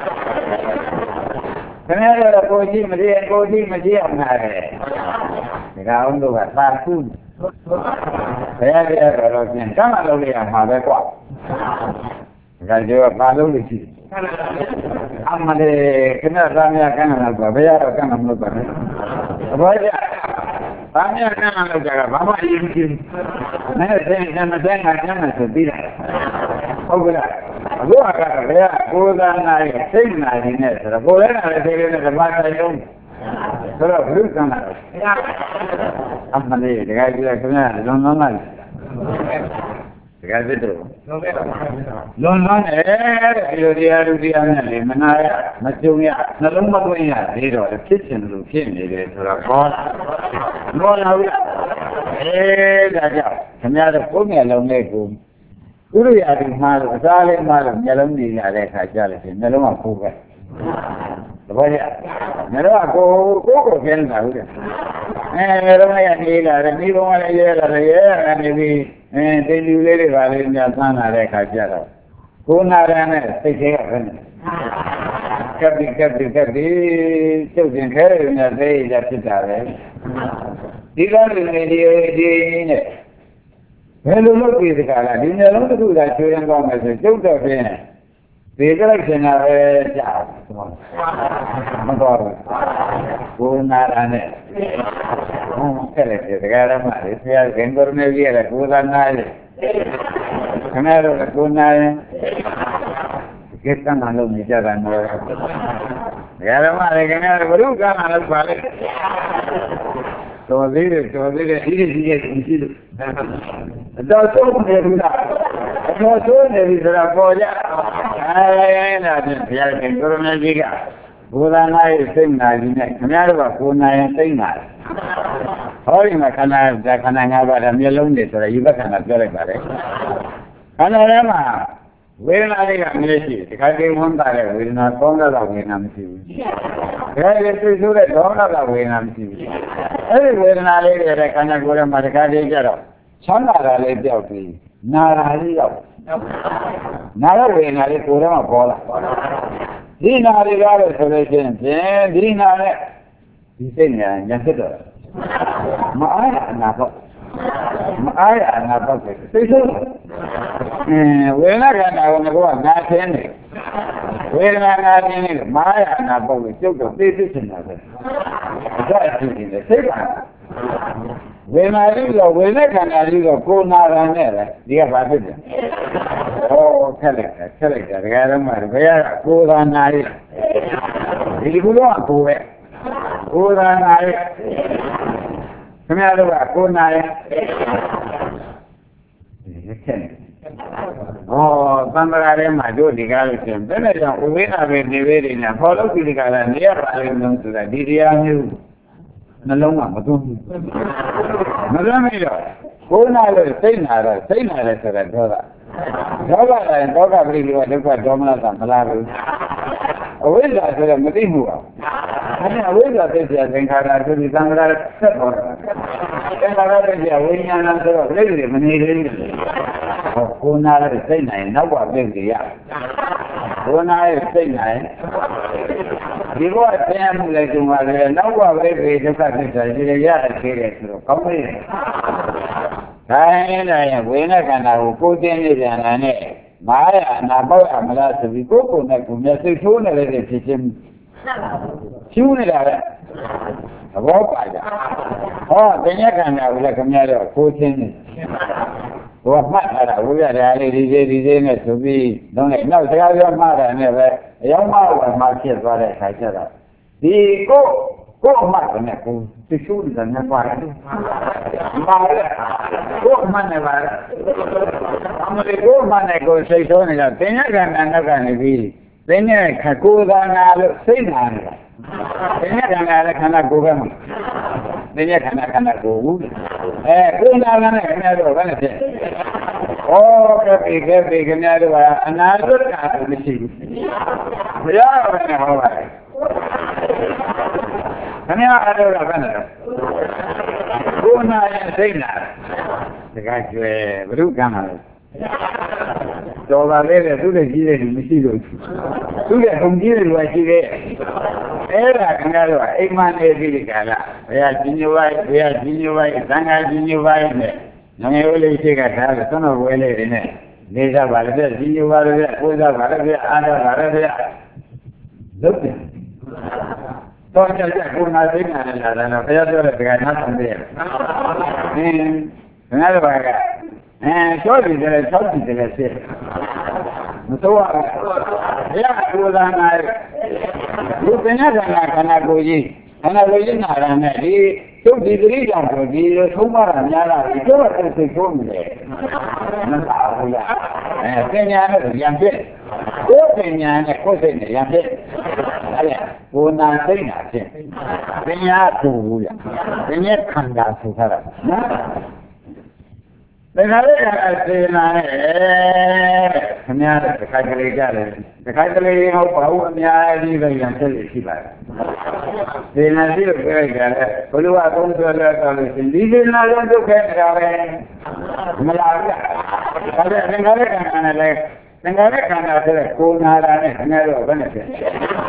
ခင်ဗျားတို့ကိုကြီးမကြည့်ကိုကြီးမကြည့်အောင်နာတယ်ဒီကောင်တို့ကသာခုဘယ်ရတော့ပြန်တမ်းလာလို့ရမှာပဲကွာဒါကြောင့်ဘာလို့လဲရှိအမှန်လေခင်ဗျားသားများကန်းလာတော့ဘယ်ရတော့ကန်းမလို့ပါလဲဘာကြသားများကန်းလာတော့ကဘာမှအရေးမကြီးဘူးနဲ့တဲ့မတဲ့ငါကျမ်းမှာဆိုပြီးတာဟုတ်ကဲ့အခုကဘယ်ကိုယ်သာနာရဲ့စိတ်နာနေနဲ့ဆိုတော့ကိုယ်လည်းနာလည်းစိတ်လည်းနဲ့ဓမ္မတိုင်းလုံးဆိုတော့ဘုရားနာအမှန်လေတကယ်ကြည့်ရခင်ဗျာလွန်လွန်လိုက်တကယ်ဖြစ်တယ်လွန်လွန်တယ်ဒီလိုတရားလူတရားနဲ့လေမနာရမကြုံရနှလုံးမသွင်းရသေးတော့ဖြစ်ချင်လို့ဖြစ်နေတယ်ဆိုတော့ဘောလောလာဘူးဒါကြောင့်ခင်ဗျားတို့ကိုယ်မျက်လုံးလေးကိုဥရိယာဒီမှာအစားလေးမှာတော့မျက်လုံးကြီးရတဲ့အခါကျလို့ရှိရင်မျက်လုံးကကိုယ်ပဲတပည့်ရမျက်လုံးကကိုကျင်းတာဟုတ်တယ်မျက်လုံးရနေလာတယ်မိဘကလည်းရဲလာတယ်ရဲကနေပြီးတင်လူလေးတွေကလည်းညဆန်းလာတဲ့အခါကျတော့ကိုနာရနဲ့စိတ်သေးကပဲကပ်ပြီးကျုပ်တင်ခဲရတဲ့သိရဖြစ်တာပဲဒီကားတွေဒီနဲ့ဘယ်လိုလုပ်ပြီးတခါလားဒီမျိုးလုံးတစ်ခုသာချွေးရမ်းကောင်းမယ်ဆိုကျုပ်တော့ဖြင့်ဒီကြလိုက်ရှင်တာပဲကြာမတော်ဘူးကိုနာရနဲ့ဟုတ်ကဲ့လေတကယ်တော့မှဆရာဂင်္ဂရနေကြီးရကိုသာနာရခဏတော့ကိုနာရင်ကိစ္စမှလုံးနေကြတာနော်တကယ်တော့မှလည်းခင်ဗျားဘုရုကမှလည်းပါလေတော်သေးတယ်ဒီရှိလို့တော့သုံးနေဘူးလားတော့သုံးနေပြီဆိုတော့ပေါ်ကြနာတယ်ဘုရားရှင်ကိုရမကြီးကဘုရားနာရဲ့စိတ်နာကြီးနဲ့ခင်ဗျားတို့ကကိုနာရင်စိတ်နာတယ်ဟောဒီမှာခန္ဓာ၅ပါးမျက်လုံးတွေဆိုတော့ယူဘခန္ဓာပြောလိုက်ပါလေခန္ဓာထဲမှာဝေဒနာတွေကမရှိဘူးဒီခါကိဝန်းတာတဲ့ဝေဒနာကောင်းတဲ့ဝေဒနာမရှိဘူးဒီခါကိသိဆိုးတဲ့ဒေါသဝေဒနာမရှိဘူးအဲဒီဝေဒနာလေးတွေခန္ဓာကိုယ်ထဲမှာဒီခါကိကြတော့ချမ်းသာတာလေးပြောက်ပြီးနာတာလေးရောက်နာရဝေဒနာလေးကိုယ်ထဲမှာပေါ်လာဒီနာတွေကားလို့ဆိုလို့ရှိရင်ဒီနာနဲ့ဒီစိတ်ညာညဖြစ်တော့မအားရအနာပေါ့မအားရအနာပေါ့စိတ်ဆိုးဝေဒနာခန္ဓာကိုကငါသင်းနေဝေဒနာငါသင်းနေမအားရအနာပေါ့လို့ကျုပ်တော့သိချင်တာပဲဒါအဖြစ်နေတယ်စိတ်ကဝေဒနာလေးတော့ဝေဒနာခန္ဓာလေးတော့ကိုနာရနဲ့လေဒီကဘာဖြစ်လဲဟောခက်လိုက်တာတကယ်တော့မှဘယ်ရကိုသာနာရဒီကုလုံးကကိုပဲကိုသာနာရခင်ဗျားတို့ကကိုနာရချက်ဟောသံဃာထဲမှာတို့ဒီကားလို့ရှင်ဘယ်နဲ့ကြောင့်ဥဝိနာပဲနေဝေးတွေနဲ့ဟောလို့ဒီကားလာနေရပါလိမ့်လို့ဆိုတာဒီတရားမျိုးနှလုံးကမသွန်းဘူးမသွန်းမိတော့ကိုနာလို့စိတ်နာတယ်ဆိုတာတော့လောကတိုင်းလောကပရိလောကဒုက္ခဒေါမနတာမလားဘူးအဝိဇ္ဇာဆိုတော့မသိမှုပါအဲ့ဒါအဝိဇ္ဇာသိစရာသင်္ခါရဆိုပြီးသံဃာဆက်ပေါ်တာသင်္ခါရသိစရာဝိညာဏဆိုတော့လက်တွေမနေသေးဘူးဟောကိုနာလည်းစိတ်နိုင်နောက်ကပြည့်ကြရကိုနာရဲ့စိတ်နိုင်ဒီဘောဆင်းရဲမှုလည်းကျုံပါလေနောက်ကပြည့်ဒုက္ခသစ္စာရှိရရသေးတယ်ဆိုတော့ကောင်းပြီဒါရင်လည်းဝိညာဉ်ခန္ဓာကိုကိုယ်သိနေပြန်တာနဲ့မာရအနာပေါက်အမလားဆိုပြီးကိုယ်ကိုယ်နဲ့ကိုယ်မျက်စိထိုးနေလည်းဖြစ်ချင်းဖြူးနေတာပဲသဘောပါကြဟောပညာခန္ဓာကိုလည်းခင်ဗျားတော့ကိုယ်သိနေဟိုမှတ်ထားတာဝိရဒာလေးဒီနဲ့ဆိုပြီးတော့နောက်စကားပြောမှတာနဲ့ပဲအယောက်မှမှဖြစ်သွားတဲ့ခါကျတော့ဒီကိုအမှတ်နဲ့ကိုသိရှုနေတာနဲ့ပါတယ်မာရကိုအမှတ်နဲ့ပါအမလေးကိုအမှတ်နဲ့ကိုစိတ်ဆိုးနေတာပညာခန္ဓာနောက်ကနေပြီးပညာခကိုယ်သာနာလို့စိတ်နာနေတာပညာခန္ဓာလည်းခန္ဓာကိုယ်ပဲမှာပညာခန္ဓာကိုယ်ဘူးကိုယ်နာလည်းခင်ဗျားတို့ဘာလဲဖြစ်ဩကဲပြီခင်ဗျားတို့ကအနာဂတ်ကမရှိဘူးဘုရားကလည်းဟောပါတယ်ခင်ဗျားအားလုံးကဘယ်နဲ့ကိုယ်နာရင်စိတ်နာတခါကျွဲဘုရုကံမှာတော်ပါလေသူ့ရဲ့ကြီးတဲ့လူမရှိလို့သူ့ရဲ့အုံကြီးတဲ့လူကရှိသေးတယ်အဲ့ဒါခင်ဗျားတို့အိမ်မနေပြီဒီကလာဘုရားကြီးညိုပါဘုရားကြီးညိုပါသံဃာကြီးညိုပါနဲ့ငငယ်ဦးလေးရှိကထားတယ်သွန်တော်ဝဲလေးတွေနဲ့နေစားပါလေကြီးညိုပါလေကိုးစားပါလေအားရပါလေလုပ်တယ်တော့ကြက်ကိုနာသိနေတယ်လားတော့ဘုရားပြောတဲ့ဒကာနာဆံသေးတယ်ငါတို့ကကျော်ပြီးတယ်၆ပြီးတယ်ဖြစ်မစိုးရဘူးဘုရားကိုယ်သာနာဒီပညာခန္ဓာခန္ဓာကိုယ်ကြီးခန္ဓာကိုယ်ကြီးနာရနဲ့ဒီကျုပ်ဒီသတိကြောင့်ဆိုဒီလိုသုံးပါးတာများတာဒီတော့စိတ်ဆိုးနေတယ်မသာဘူးလားပညာနဲ့ရံဖြစ်ကိုယ်ပညာနဲ့ကိုယ်စိတ်နဲ့ရံဖြစ်အဲ့ဒါကိုယ်နာစိတ်နာဖြစ်ပညာသူဘူးလားပညာခန္ဓာဆိုထားတာနော်တခါလေအစေနာနဲ့ခင်ဗျားတခါကလေးကြတယ်တခါကလေးဟောဘာလို့အများကြီးပဲရံဖြစ်လို့ရှိပါလဲစေနာရှိလို့ပြောကြတယ်ဘုရားအသုံးပြောရတော့လို့ရှင်ဒီစေနာလုံးဒုက္ခနေတာပဲမလားဗျဒါပေမဲ့ငါလည်းခန္ဓာနဲ့လည်းငါလည်းခန္ဓာဆိုတဲ့ကိုယ်နာတာနဲ့ခင်ဗျားတို့ဘယ်နဲ့ဖြစ်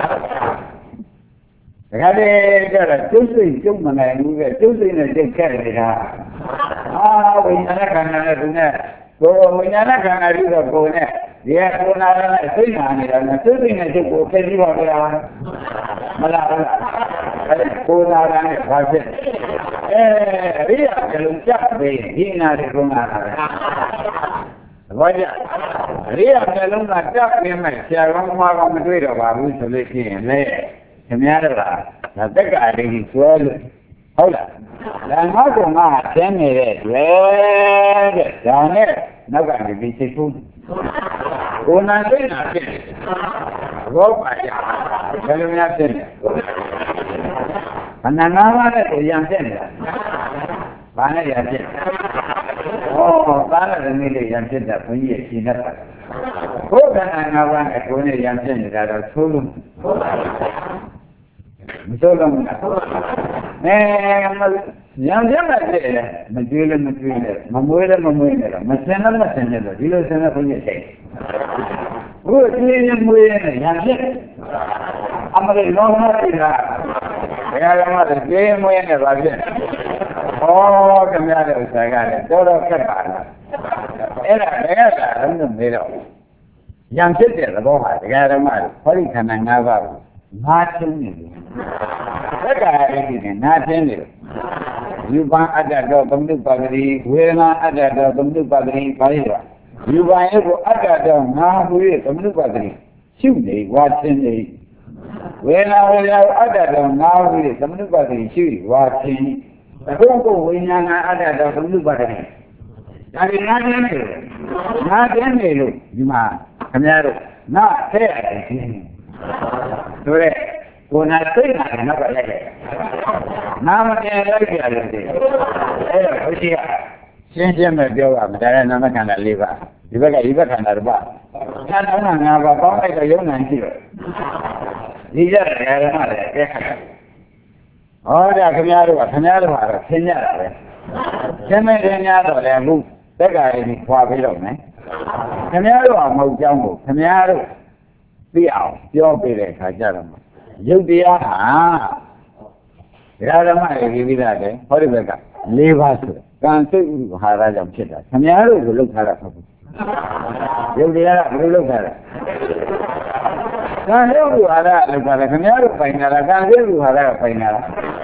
တခါလေကြတော့ကျုပ်စိတ်ကျုပ်မနိုင်ဘူးပဲကျုပ်စိတ်နဲ့တိတ်ခက်နေတာဝိညာဏခန္ဓာနဲ့သူနဲ့ကိုယ်ဝိညာဏခန္ဓာပြီးတော့ကိုယ်နဲ့ဒီကကိုယ်နာနဲ့စိတ်နာနေတာနဲ့စိတ်နဲ့စိတ်ကိုဖြစ်ပြီးပါဗျာမလားဘူးလားကိုယ်နာနဲ့ဘာဖြစ်အရိယာကလုံးကြပြီဒီနာတဲ့ကိုယ်နာတာဘာကြအရိယာကလုံးကတက်ပြင်းမဲ့ဆရာကောင်းမကောင်းမတွေ့တော့ပါဘူးဆိုလို့ရှိရင်လေခင်ဗျားတို့ကဒါတက္ကရာကြီးကျွဲလို့ဟုတ်လားဒါငါ့ကောင်ကဆင်းနေတဲ့တွေ့တဲ့ဒါနဲ့နောက်ကနေပြီးစိတ်ကူးကိုနာစိတ်နာဖြစ်ဘောပါရဘယ်လိုများဖြစ်လဲအနန္တမနဲ့ကိုရံဖြစ်နေတာဘာနဲ့ရံဖြစ်သားတဲ့နေ့လေးရံဖြစ်တာဘုန်းကြီးရဲ့ရှင်းနေတာဘုရားနာငါးပါးနဲ့ကိုယ်နဲ့ရံဖြစ်နေတာတော့သိုးလို့မစိုးလုံးဘူးရံပြတ်တယ်မကြွေးလည်းမကြွေးလည်းမမွေးလည်းမမွေးလည်းမစင်လည်းမစင်လည်းဒီလိုစင်တဲ့ဘုန်းကြီးဆိုင်ဘုရားကြွေးရင်မွေးရင်ရံပြတ်အမလေးလုံးမသိတာဘယ်ရမှာကြွေးရင်မွေးရင်လည်းဘာဖြစ်ခင်ဗျားတဲ့ဥစ္စာကလည်းတော်ခက်ပါလားအဲ့ဒါတကယ်တော့နေတော့ရံဖြစ်တဲ့သဘောဟာတကယ်တော့မှဟောဒီခန္ဓာ၅ပါးကိုငါချင်းနေတယ်သက္ကာရိတိနဲ့နာချင်းနေတယ်ယူပန်အတ္တတော်သမုပ္ပါဒတိဝေဒနာအတ္တတော်သမုပ္ပါဒတိပါဠိတော်ယူပန်ရဲ့ကိုအတ္တတော်ငါဟူ၍သမုပ္ပါဒတိရှုနေဝါချင်းနေဝေဒနာအတ္တတော်ငါဟူ၍သမုပ္ပါဒတိရှုဝါချင်းအခုကိုဝိညာဏအတ္တတော်သမုပ္ပါဒတိဒါရင်ငါချင်းနေလို့ဒီမှာခင်ဗျားတို့ငါဆဲရတယ်ဆိုရဲကိုယ်နာစိတ်နာနောက်ကလိုက်တယ်နာမကျင်လိုက်ကြတယ်အဲ့တော့ဘုရားရှင်းရှင်းပဲပြောပါမယ်ဒါလည်းနာမခန္ဓာ၄ပါးဒီဘက်ကဒီဘက်ခန္ဓာတစ်ပါးခန္ဓာ၅ပါးပေါင်းလိုက်တော့ယုံနာရှိတော့ဒီကြတယ်ဓမ္မလည်းကဲခါဟောဒါခင်ဗျားတို့ကတော့သင်ကြတာပဲရှင်းများတော့လည်းအခုတက္ကရာကြီးခွာပြီးတော့မယ်ခင်ဗျားတို့ကမဟုတ်ကြောင်းကိုခင်ဗျားတို့သိအောင်ပြောပြတဲ့အခါကျတော့ယုတ်တရားဟာဓမ္မရေးပြီးသားတယ်ဟောဒီဘက်က၄ပါးဆိုကံစိတ်ဥပါဟာရကြောင့်ဖြစ်တာခင်ဗျားတို့ကိုလှုပ်ထားတာဟုတ်ဘူးယုတ်တရားကဘယ်လိုလှုပ်ထားလဲကံစိတ်ဥပါဟာရလှုပ်ထားတယ်ခင်ဗျားတို့ပိုင်တာလားကံစိတ်ဥပါဟာရပိုင်တာလား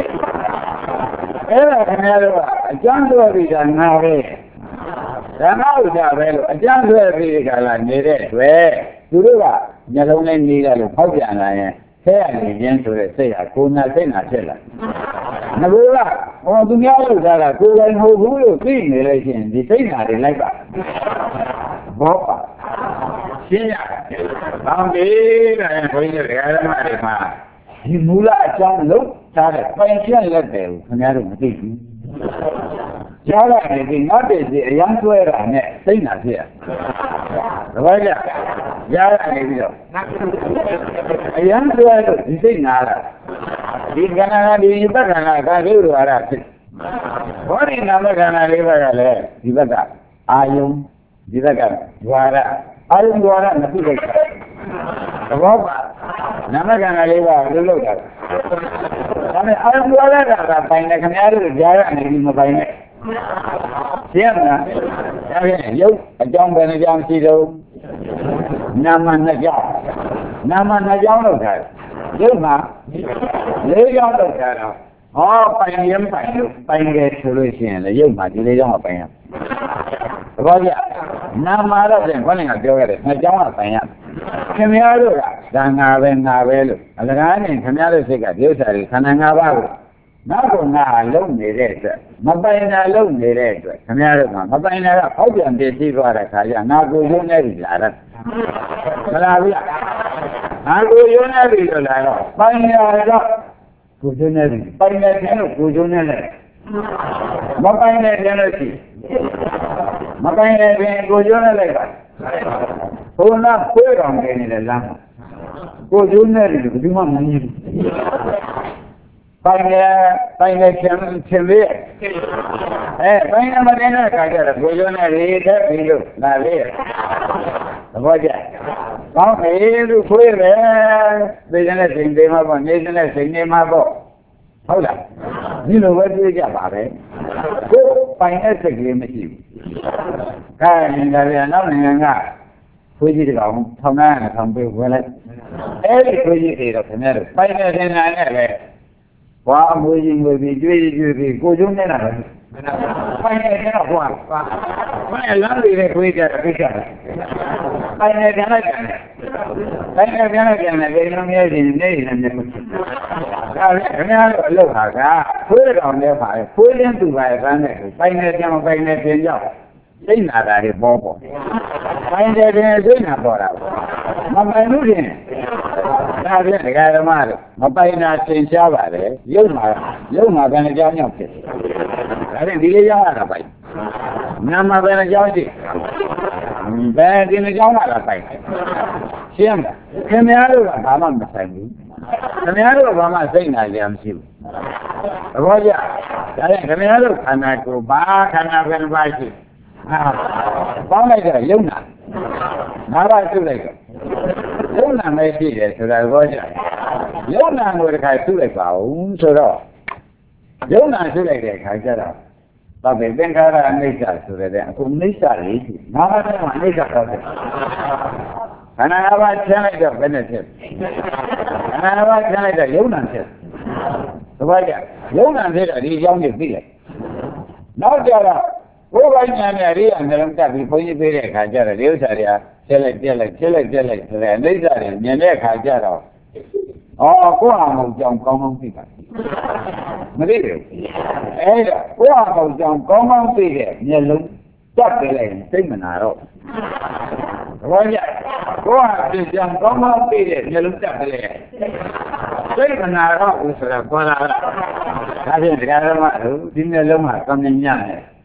အဲ့ဒါခင်ဗျားတို့ကအကျမ်းတော်ပြီးတာငါပဲဓမ္မဥစ္စာပဲလို့အကျမ်းဆွဲပြီးကြလာနေတဲ့တွေ့သူတို့ကမျက်လုံးနဲ့နေတယ်လို့ဖောက်ပြန်လာရင်ဆဲရနေခြင်းဆိုတဲ့စိတ်ဟာကိုယ်နာစိတ်နာဖြစ်လာငါတို့ကဟောသူများလို့ထားတာကိုယ်တိုင်မဟုတ်ဘူးလို့သိနေလို့ရှိရင်ဒီစိတ်နာတွေလိုက်ပါဘောပါရှင်းရအောင်ကောင်းပြီတဲ့ဘုန်းကြီးတွေကဓမ္မတွေမှာဒီမူလအကြောင်းလုံးထားတဲ့ပိုင်ချက်လက်တယ်ကိုခင်ဗျားတို့မသိဘူးကြားရတယ်ဒီငါတည်းစီအရန်ဆွဲတာနဲ့စိတ်နာဖြစ်ရတပည့်ကြကြားရတယ်ပြီးတော့အရန်ဆွဲလို့ဒီစိတ်နာတာဒီကဏ္ဍကဒီဘက်ကဏ္ဍကလေးလိုရတာဖြစ်ဘောဓိနာမခန္ဓာလေးဘက်ကလည်းဒီဘက်ကအာယုံဒီဘက်ကဓဝရအာယုံဓဝရနှစ်ခုလိုက်တာသဘောပါနာမခန္ဓာလေးကလွတ်လောက်တာဒါနဲ့အာယုံဓဝရကပိုင်တယ်ခင်ဗျားတို့ကြားရတယ်ဒီမပိုင်နဲ့ရှင်းမလားဒါဖြင့်ရုပ်အကြောင်းပဲအကြောင်းရှိတော့နာမနှစ်ကြောင်းလောက်ထားတယ်ရုပ်မှာ၄ကြောင်းလောက်ထားတော့ဟောပိုင်ရင်ပိုင်လို့ပိုင်တယ်ဆိုလို့ရှိရင်လေရုပ်မှာဒီ၄ကြောင်းကပိုင်ရသဘောကျနာမတော့ပြန်ခေါင်းကပြောရတယ်နှစ်ကြောင်းကပိုင်ရခင်ဗျားတို့ကဒါငါပဲလို့အလကားနဲ့ခင်ဗျားတို့စိတ်ကဒီဥစ္စာတွေခန္ဓာ၅ပါးကိုနောက်ကငါလုံနေတဲ့အတွက်မပိုင်တာလုံနေတဲ့အတွက်ခင်ဗျားတို့ကမပိုင်တာကဟောက်ပြန်တည်ပြီးသွားတဲ့ခါကျငါကိုရုံးနေပြီလာတယ်မလားဗျာငါကိုရုံးနေပြီလို့လာတော့ပိုင်ရတော့ကိုရုံးနေပြီပိုင်နေတယ်လို့ကိုရုံးနေတယ်မပိုင်နေတယ်လို့ရှိမပိုင်နေရင်ကိုရုံးနေလိုက်ပါဘုံနာခွေးတော်နေတယ်လမ်းကိုရုံးနေတယ်ဘယ်သူမှမမြင်ဘူးပိုင်နေချင်းလေးပိုင်နေမနေတဲ့ခါကျတော့ကိုရုံးနေရေးတဲ့ပြီးလို့လာလေသဘောကျကောင်းပြီလို့ခွေးတယ်သိတဲ့စိတ်တွေမှာပေါ့နေတဲ့စိတ်တွေမှာပေါ့ဟုတ်လားဒီလိုပဲတွေ့ကြပါပဲကိုပိုင်တဲ့စိတ်ကလေးမရှိဘူးခိုင်းနေတယ်နောက်နိုင်ငံကခွေးကြီးတကောင်ထောင်နှန်းထောင်ပေးဝင်လိုက်အဲ့ဒီခွေးကြီးတွေတော့ခင်ဗျားတို့ပိုင်နေတဲ့နိုင်ငံနဲ့ပဲဝါအမွေကြီးပြီးကျွေးပြီးကိုကျုံးနေတာပဲပိုင်နေတော့ဟိုကဘာလမ်းလေးနဲ့ခွေးကြတာပြစ်ကြတာပိုင်နေပြန်လိုက်တယ်ပိုင်နေပြန်လိုက်တယ်ဘယ်လိုမျိုးနေနေနေဒါလည်းခင်ဗျားတို့အလုပ်ဟာကခွေးကောင်နဲ့ပါခွေးလင်းသူပါရမ်းတယ်ပိုင်နေပြန်မပိုင်နေပြန်ကြောက်စိတ်နာတာတွေပေါ်ပိုင်တယ်ပြန်စိတ်နာပေါ်တာမပိုင်လို့တင်ဒါဖြင့်ဒကာဓမ္မတို့မပိုင်တာသင်ရှားပါလေရုပ်မှာဘယ်နှကြောင်းရောက်ဖြစ်ဒါဖြင့်ဒီလေးကြောင်းရတာပိုင်နာမဘယ်နှကြောင်းရှိဘယ်ဒီနှကြောင်းလာပိုင်ရှင်းမလားခင်ဗျားတို့ကဘာမှမဆိုင်ဘူးခင်ဗျားတို့ကဘာမှစိတ်နာကြမရှိဘူးသဘောကျဒါဖြင့်ခင်ဗျားတို့ခန္ဓာကိုယ်ဘာခန္ဓာဘယ်နှပါးရှိပေါင်းလိုက်တော့ယုံနာငါးပါးစုလိုက်တော့ယုံနာပဲရှိတယ်ဆိုတာသဘောကျယုံနာကိုတစ်ခါစုလိုက်ပါဦးဆိုတော့ယုံနာစုလိုက်တဲ့အခါကျတော့ဘာပဲသင်္ခါရအနိစ္စဆိုတဲ့အခုအနိစ္စလေးရှိငါးပါးထဲမှာအနိစ္စတော့တယ်ခန္ဓာငါးပါးချမ်းလိုက်တော့ဘယ်နဲ့ဖြစ်ခန္ဓာငါးပါးချမ်းလိုက်တော့ယုံနာဖြစ်သဘောကျယုံနာဖြစ်တော့ဒီအကြောင်းကိုသိလိုက်နောက်ကြတော့ဘုရားညာနဲ့အရိယာနှလုံးတက်ပြီးဘုန်းကြီးပေးတဲ့အခါကျတော့ဒီဥစ္စာတွေကချက်လိုက်ဆိုတဲ့အနိစ္စတွေမြင်တဲ့အခါကျတော့ကိုယ့်ဟာကိုယ်ကြောင့်ကောင်းကောင်းသိတာမသိဘူးအဲ့ဒါကိုယ့်ဟာကိုယ်ကြောင့်ကောင်းကောင်းသိတဲ့မျက်လုံးတက်ပြလိုက်ရင်စိတ်မနာတော့သဘောကျကိုယ့်ဟာကိုယ်ကြောင့်ကောင်းကောင်းသိတဲ့မျက်လုံးတက်ပြလိုက်စိတ်မနာတော့ဘူးဆိုတာခေါ်လာတာဒါဖြင့်ဒကာဓမ္မတို့ဒီမျက်လုံးမှာကံဉာဏ်နဲ့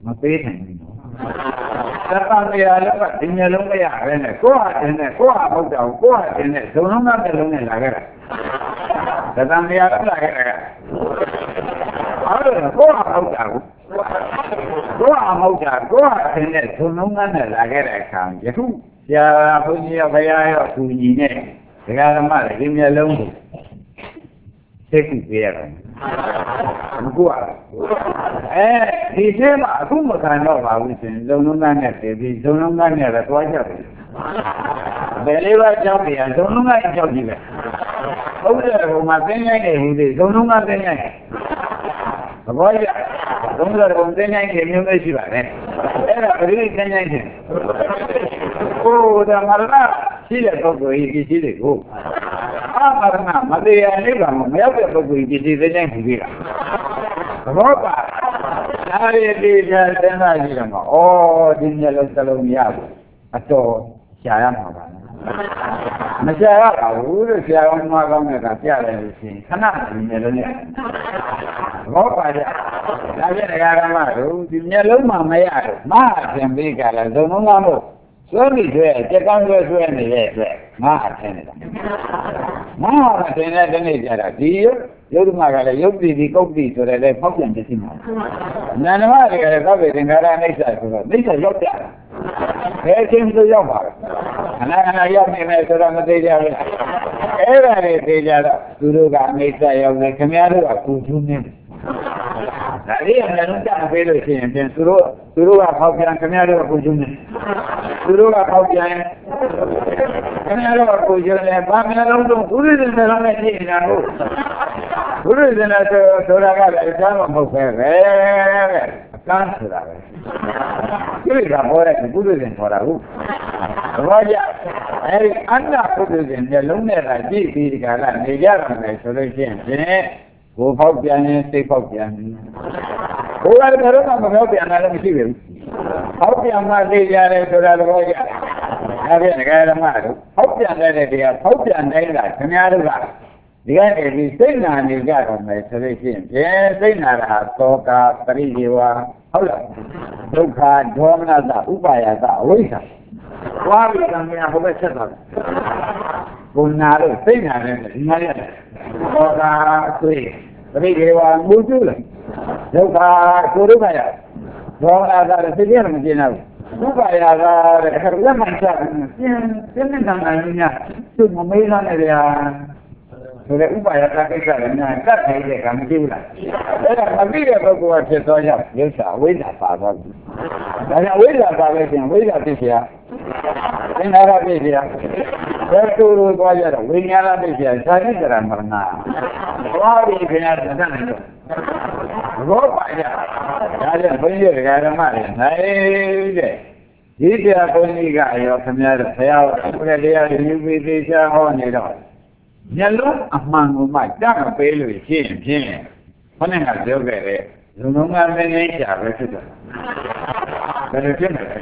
mà phê thành mình ta con bây giờ nó phải tin nhớ lúc bây giờ đây này có tiền này có hậu đầu có tiền này số nó cái lúc này là cái này ta con bây giờ nó là cái này ở đây có hậu đầu có hậu đầu có tiền này số nó này là cái này khám chứ không giờ bây giờ bây giờ phụ gì này thì cái mà lại tin nhớ lúc thế cũng vậy rồi của thì thế mà cũng một cái nó vào cái chuyện giống nó ngang này thì giống nó ngang này là quá chậm để lấy vào trong thì giống nó ngang trong gì vậy không giờ mà cái này thì giống nó ngang cái này có gì giống giờ còn cái này thì như cái gì vậy này đây là cái này thì ô ta mà là chỉ là có cái gì đấy cô mà đi nếu là một méo cái có cái gì đấy nhanh thì gì rõ ràng đi ra thế này gì mà ô đi nhà lên salon nhà atau saya mà mà saya tahu saya mà con người ta chơi là gì khana đi nhà lên rõ ràng là cái này mà đi nhà lớn mà mấy ai mà xem đi cái là đâu nó làm được số đi thuê cái con người thuê này vậy mà thế này mà thế này cái này là gì 요즘 나가래 여기 거기 저래 법전 되지만 나는 말이야 가게 내가 내가 내가 욕자 대신도 욕봐 하나 욕내면 저런 대자를 에라래 대자라 두루가 내가 욕내 그냥으로 구주네 나리는 자 배로 시는 두루가 거기랑 그냥으로 구주네 두루가 거기랑 그냥으로 구주네 밤에는 우리들 사람이 되냐고 우리들은 돌아가서 잘못 먹어요. 깐스라. 그러니까 뭐래 우리들은 뭐라고? 맞아. 안나 우리들은 이제 농내라 지비가라 내자라는 소리지. 고법변에 세법변. 고가를 들어가면 법변하는 것이 왜? 법변만 내자래 소라로 보자. 나는 내가 말로 법변에 대해 법변내라 그냥으로가 네가 이 생나는 가면 소리지. 예, 생나라 또가 परिजीवा होला दुख दोमनादा उपायदा वैसा वावी कमिया होबे छता गुनारो 생나는 나야 또가 소리 परिजीवा 무줄래 दुख 소리가야 दोमना다 세계는 지나고 우바야가 그런 만사 신는 당나냐 좀 매일하네야 그래 우바야가 그러냐 딱 해야 감기라 내가 감기가 그거 해서야 여기서 왜다 봐서 내가 왜다 봐서 왜다 뜻이야 내가 뜻이야 별도로 봐야라 왜냐라 뜻이야 사실이란 말나 와리 그냥 되잖아요 그거 봐야 나는 본의를 가는 말이야 나이게 이제 보니까 요 그냥 배워 그래 내가 유비비자 하네요 ညလုံးအမှန်ကိုမှကြားမပေးလို့ရှင်းဖြင့်ခொနဲ့ကပြောခဲ့တဲ့လူလုံးကမင်းကြီးရှာပဲဖြစ်တယ်ဘယ်လိုဖြစ်မလဲ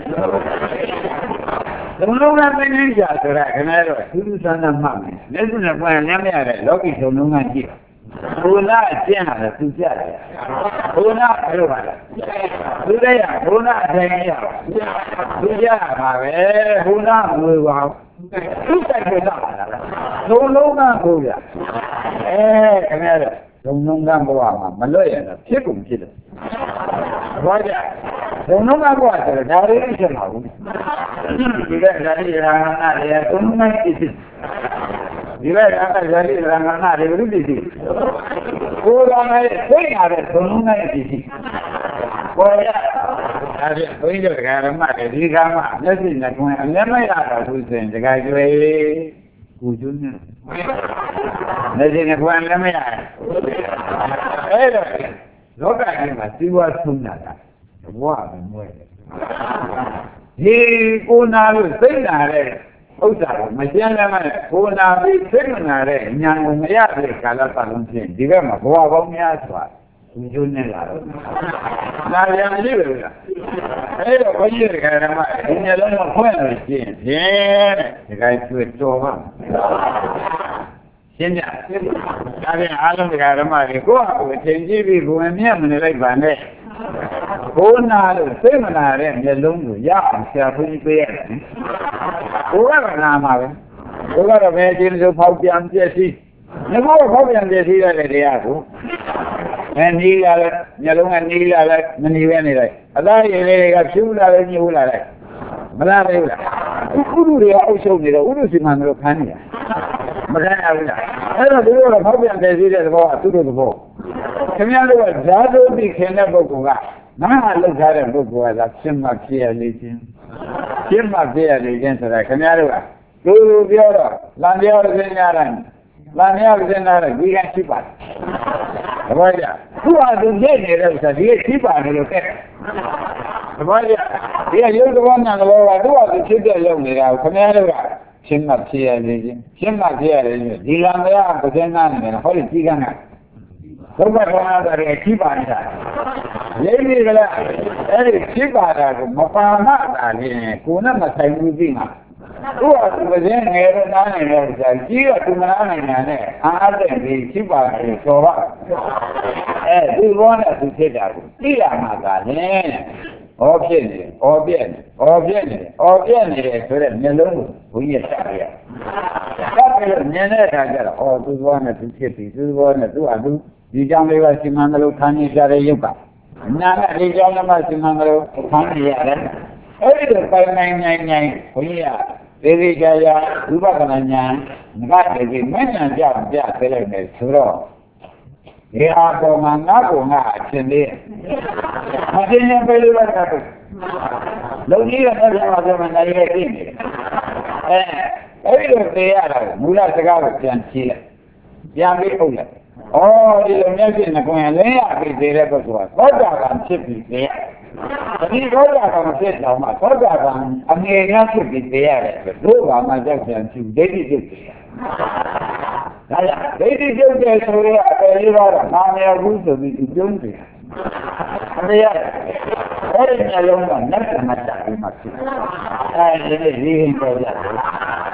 လူလုံးကမင်းကြီးရှာဆိုတာခင်ဗျားတို့သူသူဆန်းဆန်းမှတ်မယ်လက်စွပ်နဲ့ပွင့်လမ်းမရတဲ့လောကီလူလုံးကကြည့်ဘုရားအကျင့်ဟာလည်းသူကြတယ်ဘုရားဘယ်လိုပါလဲသူလည်းရဘုရားအတိုင်းရသူကြပါပဲဘုရားငွေပါသူ့တိုက်ကြတာလုံးလုံးကကိုရခင်ဗျားတို့လုံးလုံးကဘဝမှာမလွတ်ရတော့ဖြစ်ကုန်ဖြစ်တယ်ဘာကြလုံးလုံးကဘဝဆိုတော့ဒါလေးဖြစ်မှာဘူးဒီကဒါလေးရာနာရယ်သုံးနိုင်ဖြစ်ဒီလိုအားကဇာတိရငနာတွေဘုရားရှိကိုယ်တော်နဲ့သိရတဲ့သုံးနိုင်ဖြစ်ကိုယ်ရအဲဒီဘုန်းကြီးတို့ဓမ္မတွေဒီကမှမျက်စိနဲ့တွင်အမျက်မရတာသူစဉ်တခါကျွေးကိုကျွန်းနဲ့မျက်စိနဲ့တွင်လည်းမရအဲ့တော့လောကကြီးမှာစီးပွားဆုံးတာဘဝပဲမွဲတယ်ဒီကိုနာလို့သိတာတဲ့ဥစ္စာကိုမကျန်လည်းမကိုနာပြီးသိနာတဲ့ဉာဏ်ကိုမရတဲ့ကာလပတ်လုံးချင်းဒီဘက်မှာဘဝပေါင်းများစွာဒီကျိုးနဲ့လာတော့နာရံရှိတယ်ဗျာအဲ့တော့ဘုန်းကြီးတွေကဓမ္မဒီနေ့လုံးမဖွင့်လို့ရှင်းဖြင့်ဒီကိစ္စတော်ပါရှင်းကြဒါပြန်အားလုံးဓမ္မတွေကိုယ့်အကိုသင်ကြည့်ပြီးကိုယ်မြတ်မနေလိုက်ပါနဲ့ Bona semana re lungu ya sia fu pe ko ga na ma be ko ga be tin so phau pian pye si ne ko phau pian pye si le de ya ko ni la le ne long ni la le ni be ni le ada yin le ga phyu la le nyu la le ma la be la ku lu de au shou ni de u lu si man lo khan ni ma khan ya bu laအဲ့တော့ဒီလိုphau pian pye si de bo tu do de bo ခင်ဗျားတို့ကဇာတုတိခင်တဲ့ပုဂ္ဂိုလ်ကငါ့လောက်ထားတဲ့ပုဂ္ဂိုလ်ကသာရှင်းမှဖြစ်ရလေခြင်းရှင်းမှဖြစ်ရလေခြင်းဆိုတာခင်ဗျားတို့ကလူလူပြောတော့လမ်းပြောစဉ်းစားတယ်လမ်းပြောစဉ်းစားတယ်ဒီကရှိပါတယ်တပည့်ကြသူ့ဟာသူနေနေတဲ့ဥစ္စာဒီကရှိပါတယ်လို့တဲ့တပည့်ကြဒီကရုပ်တော်နာတော်ကသူ့ဟာသူဖြစ်တဲ့ရုပ်နေတာကိုခင်ဗျားတို့ကရှင်းမှဖြစ်ရလေခြင်းရှင်းမှဖြစ်ရလေခြင်းဒီလမ်းပြောပဇင်းသားနေတယ်ဟောဒီကြီးကန်းက ဘုရားကလည်းကြည့်ပါနေတာလေးလေးကလည်းအဲ့ဒီကြည့်ပါတာကိုမပါမှတာလေကိုယ်နဲ့မဆိုင်ဘူးသိမှာသူ့ဟာသူကင်းငယ်တော့နားနေတယ်ဆိုတာကြီးကသူမနာနိုင်နဲ့အားတဲ့ဒီကြည့်ပါလေဆိုတော့ဒီဘောနဲ့သူဖြစ်တာကိုသိရမှာကလည်းဩဖြစ်နေဩပြက်နေဩပြက်နေဩပြက်နေတယ်ဆိုတဲ့မျက်လုံးကိုဘုရားဆက်ရဆက်ပြီးမြင်တဲ့အခါကျတော့သူဘောနဲ့သူဖြစ်ပြီသူဘောနဲ့သူ့အတူ ဒီကြောင့်လေးပါစီမံကလေးခန်းနေကြတဲ့ရုပ်ကနာနဲ့ဒီကြောင့်လည်းမစီမံကလေးခန်းနေရတယ်အဲ့ဒီတော့ပိုင်နိုင်ဘုရားဒေဝီကြာယာဝိပဿနာဉာဏ်ငါတည်းဒီမဉ္ဇဉ်ပြပေးလိုက်မယ်ဆိုတော့ဒီဟာပေါ်မှာငါ့ကိုငါအချင်းလေးမသိရင်ပဲလို့ကတော့လုံကြီးကလည်းပြောမှနိုင်ရဲ့သိနေအဲ့ဒီလိုသိရတာမူလစကားကိုပြန်ကြည့်လိုက်ပြန်ပြီးအုပ်လိုက် ဒီလိုမျက်စိနဲ့ကိုယ်လင်းရပြီသေးတဲ့ပုဂ္ဂိုလ်ကသောတာပန်ဖြစ်ပြီသေးရဒီသောတာပန်မဖြစ်တော့မှသောတာပန်အငြိမ်ရဖြစ်ပြီသေးရတယ်တို့ဘာမှကြောက်ကြံဖြူဒိဋ္ဌိပြုတ်တယ်ဒါကြောင့်ဒိဋ္ဌိပြုတ်တယ်ဆိုတော့အပယ်လေးပါးတော့နာမည်ဘူးဆိုပြီးသူပြုံးတယ်အဲ့ဒီမျက်လုံးကနတ်ကမတတ်ဘူးမှဖြစ်အဲဒီလေးရင်းပေါ်ရတယ်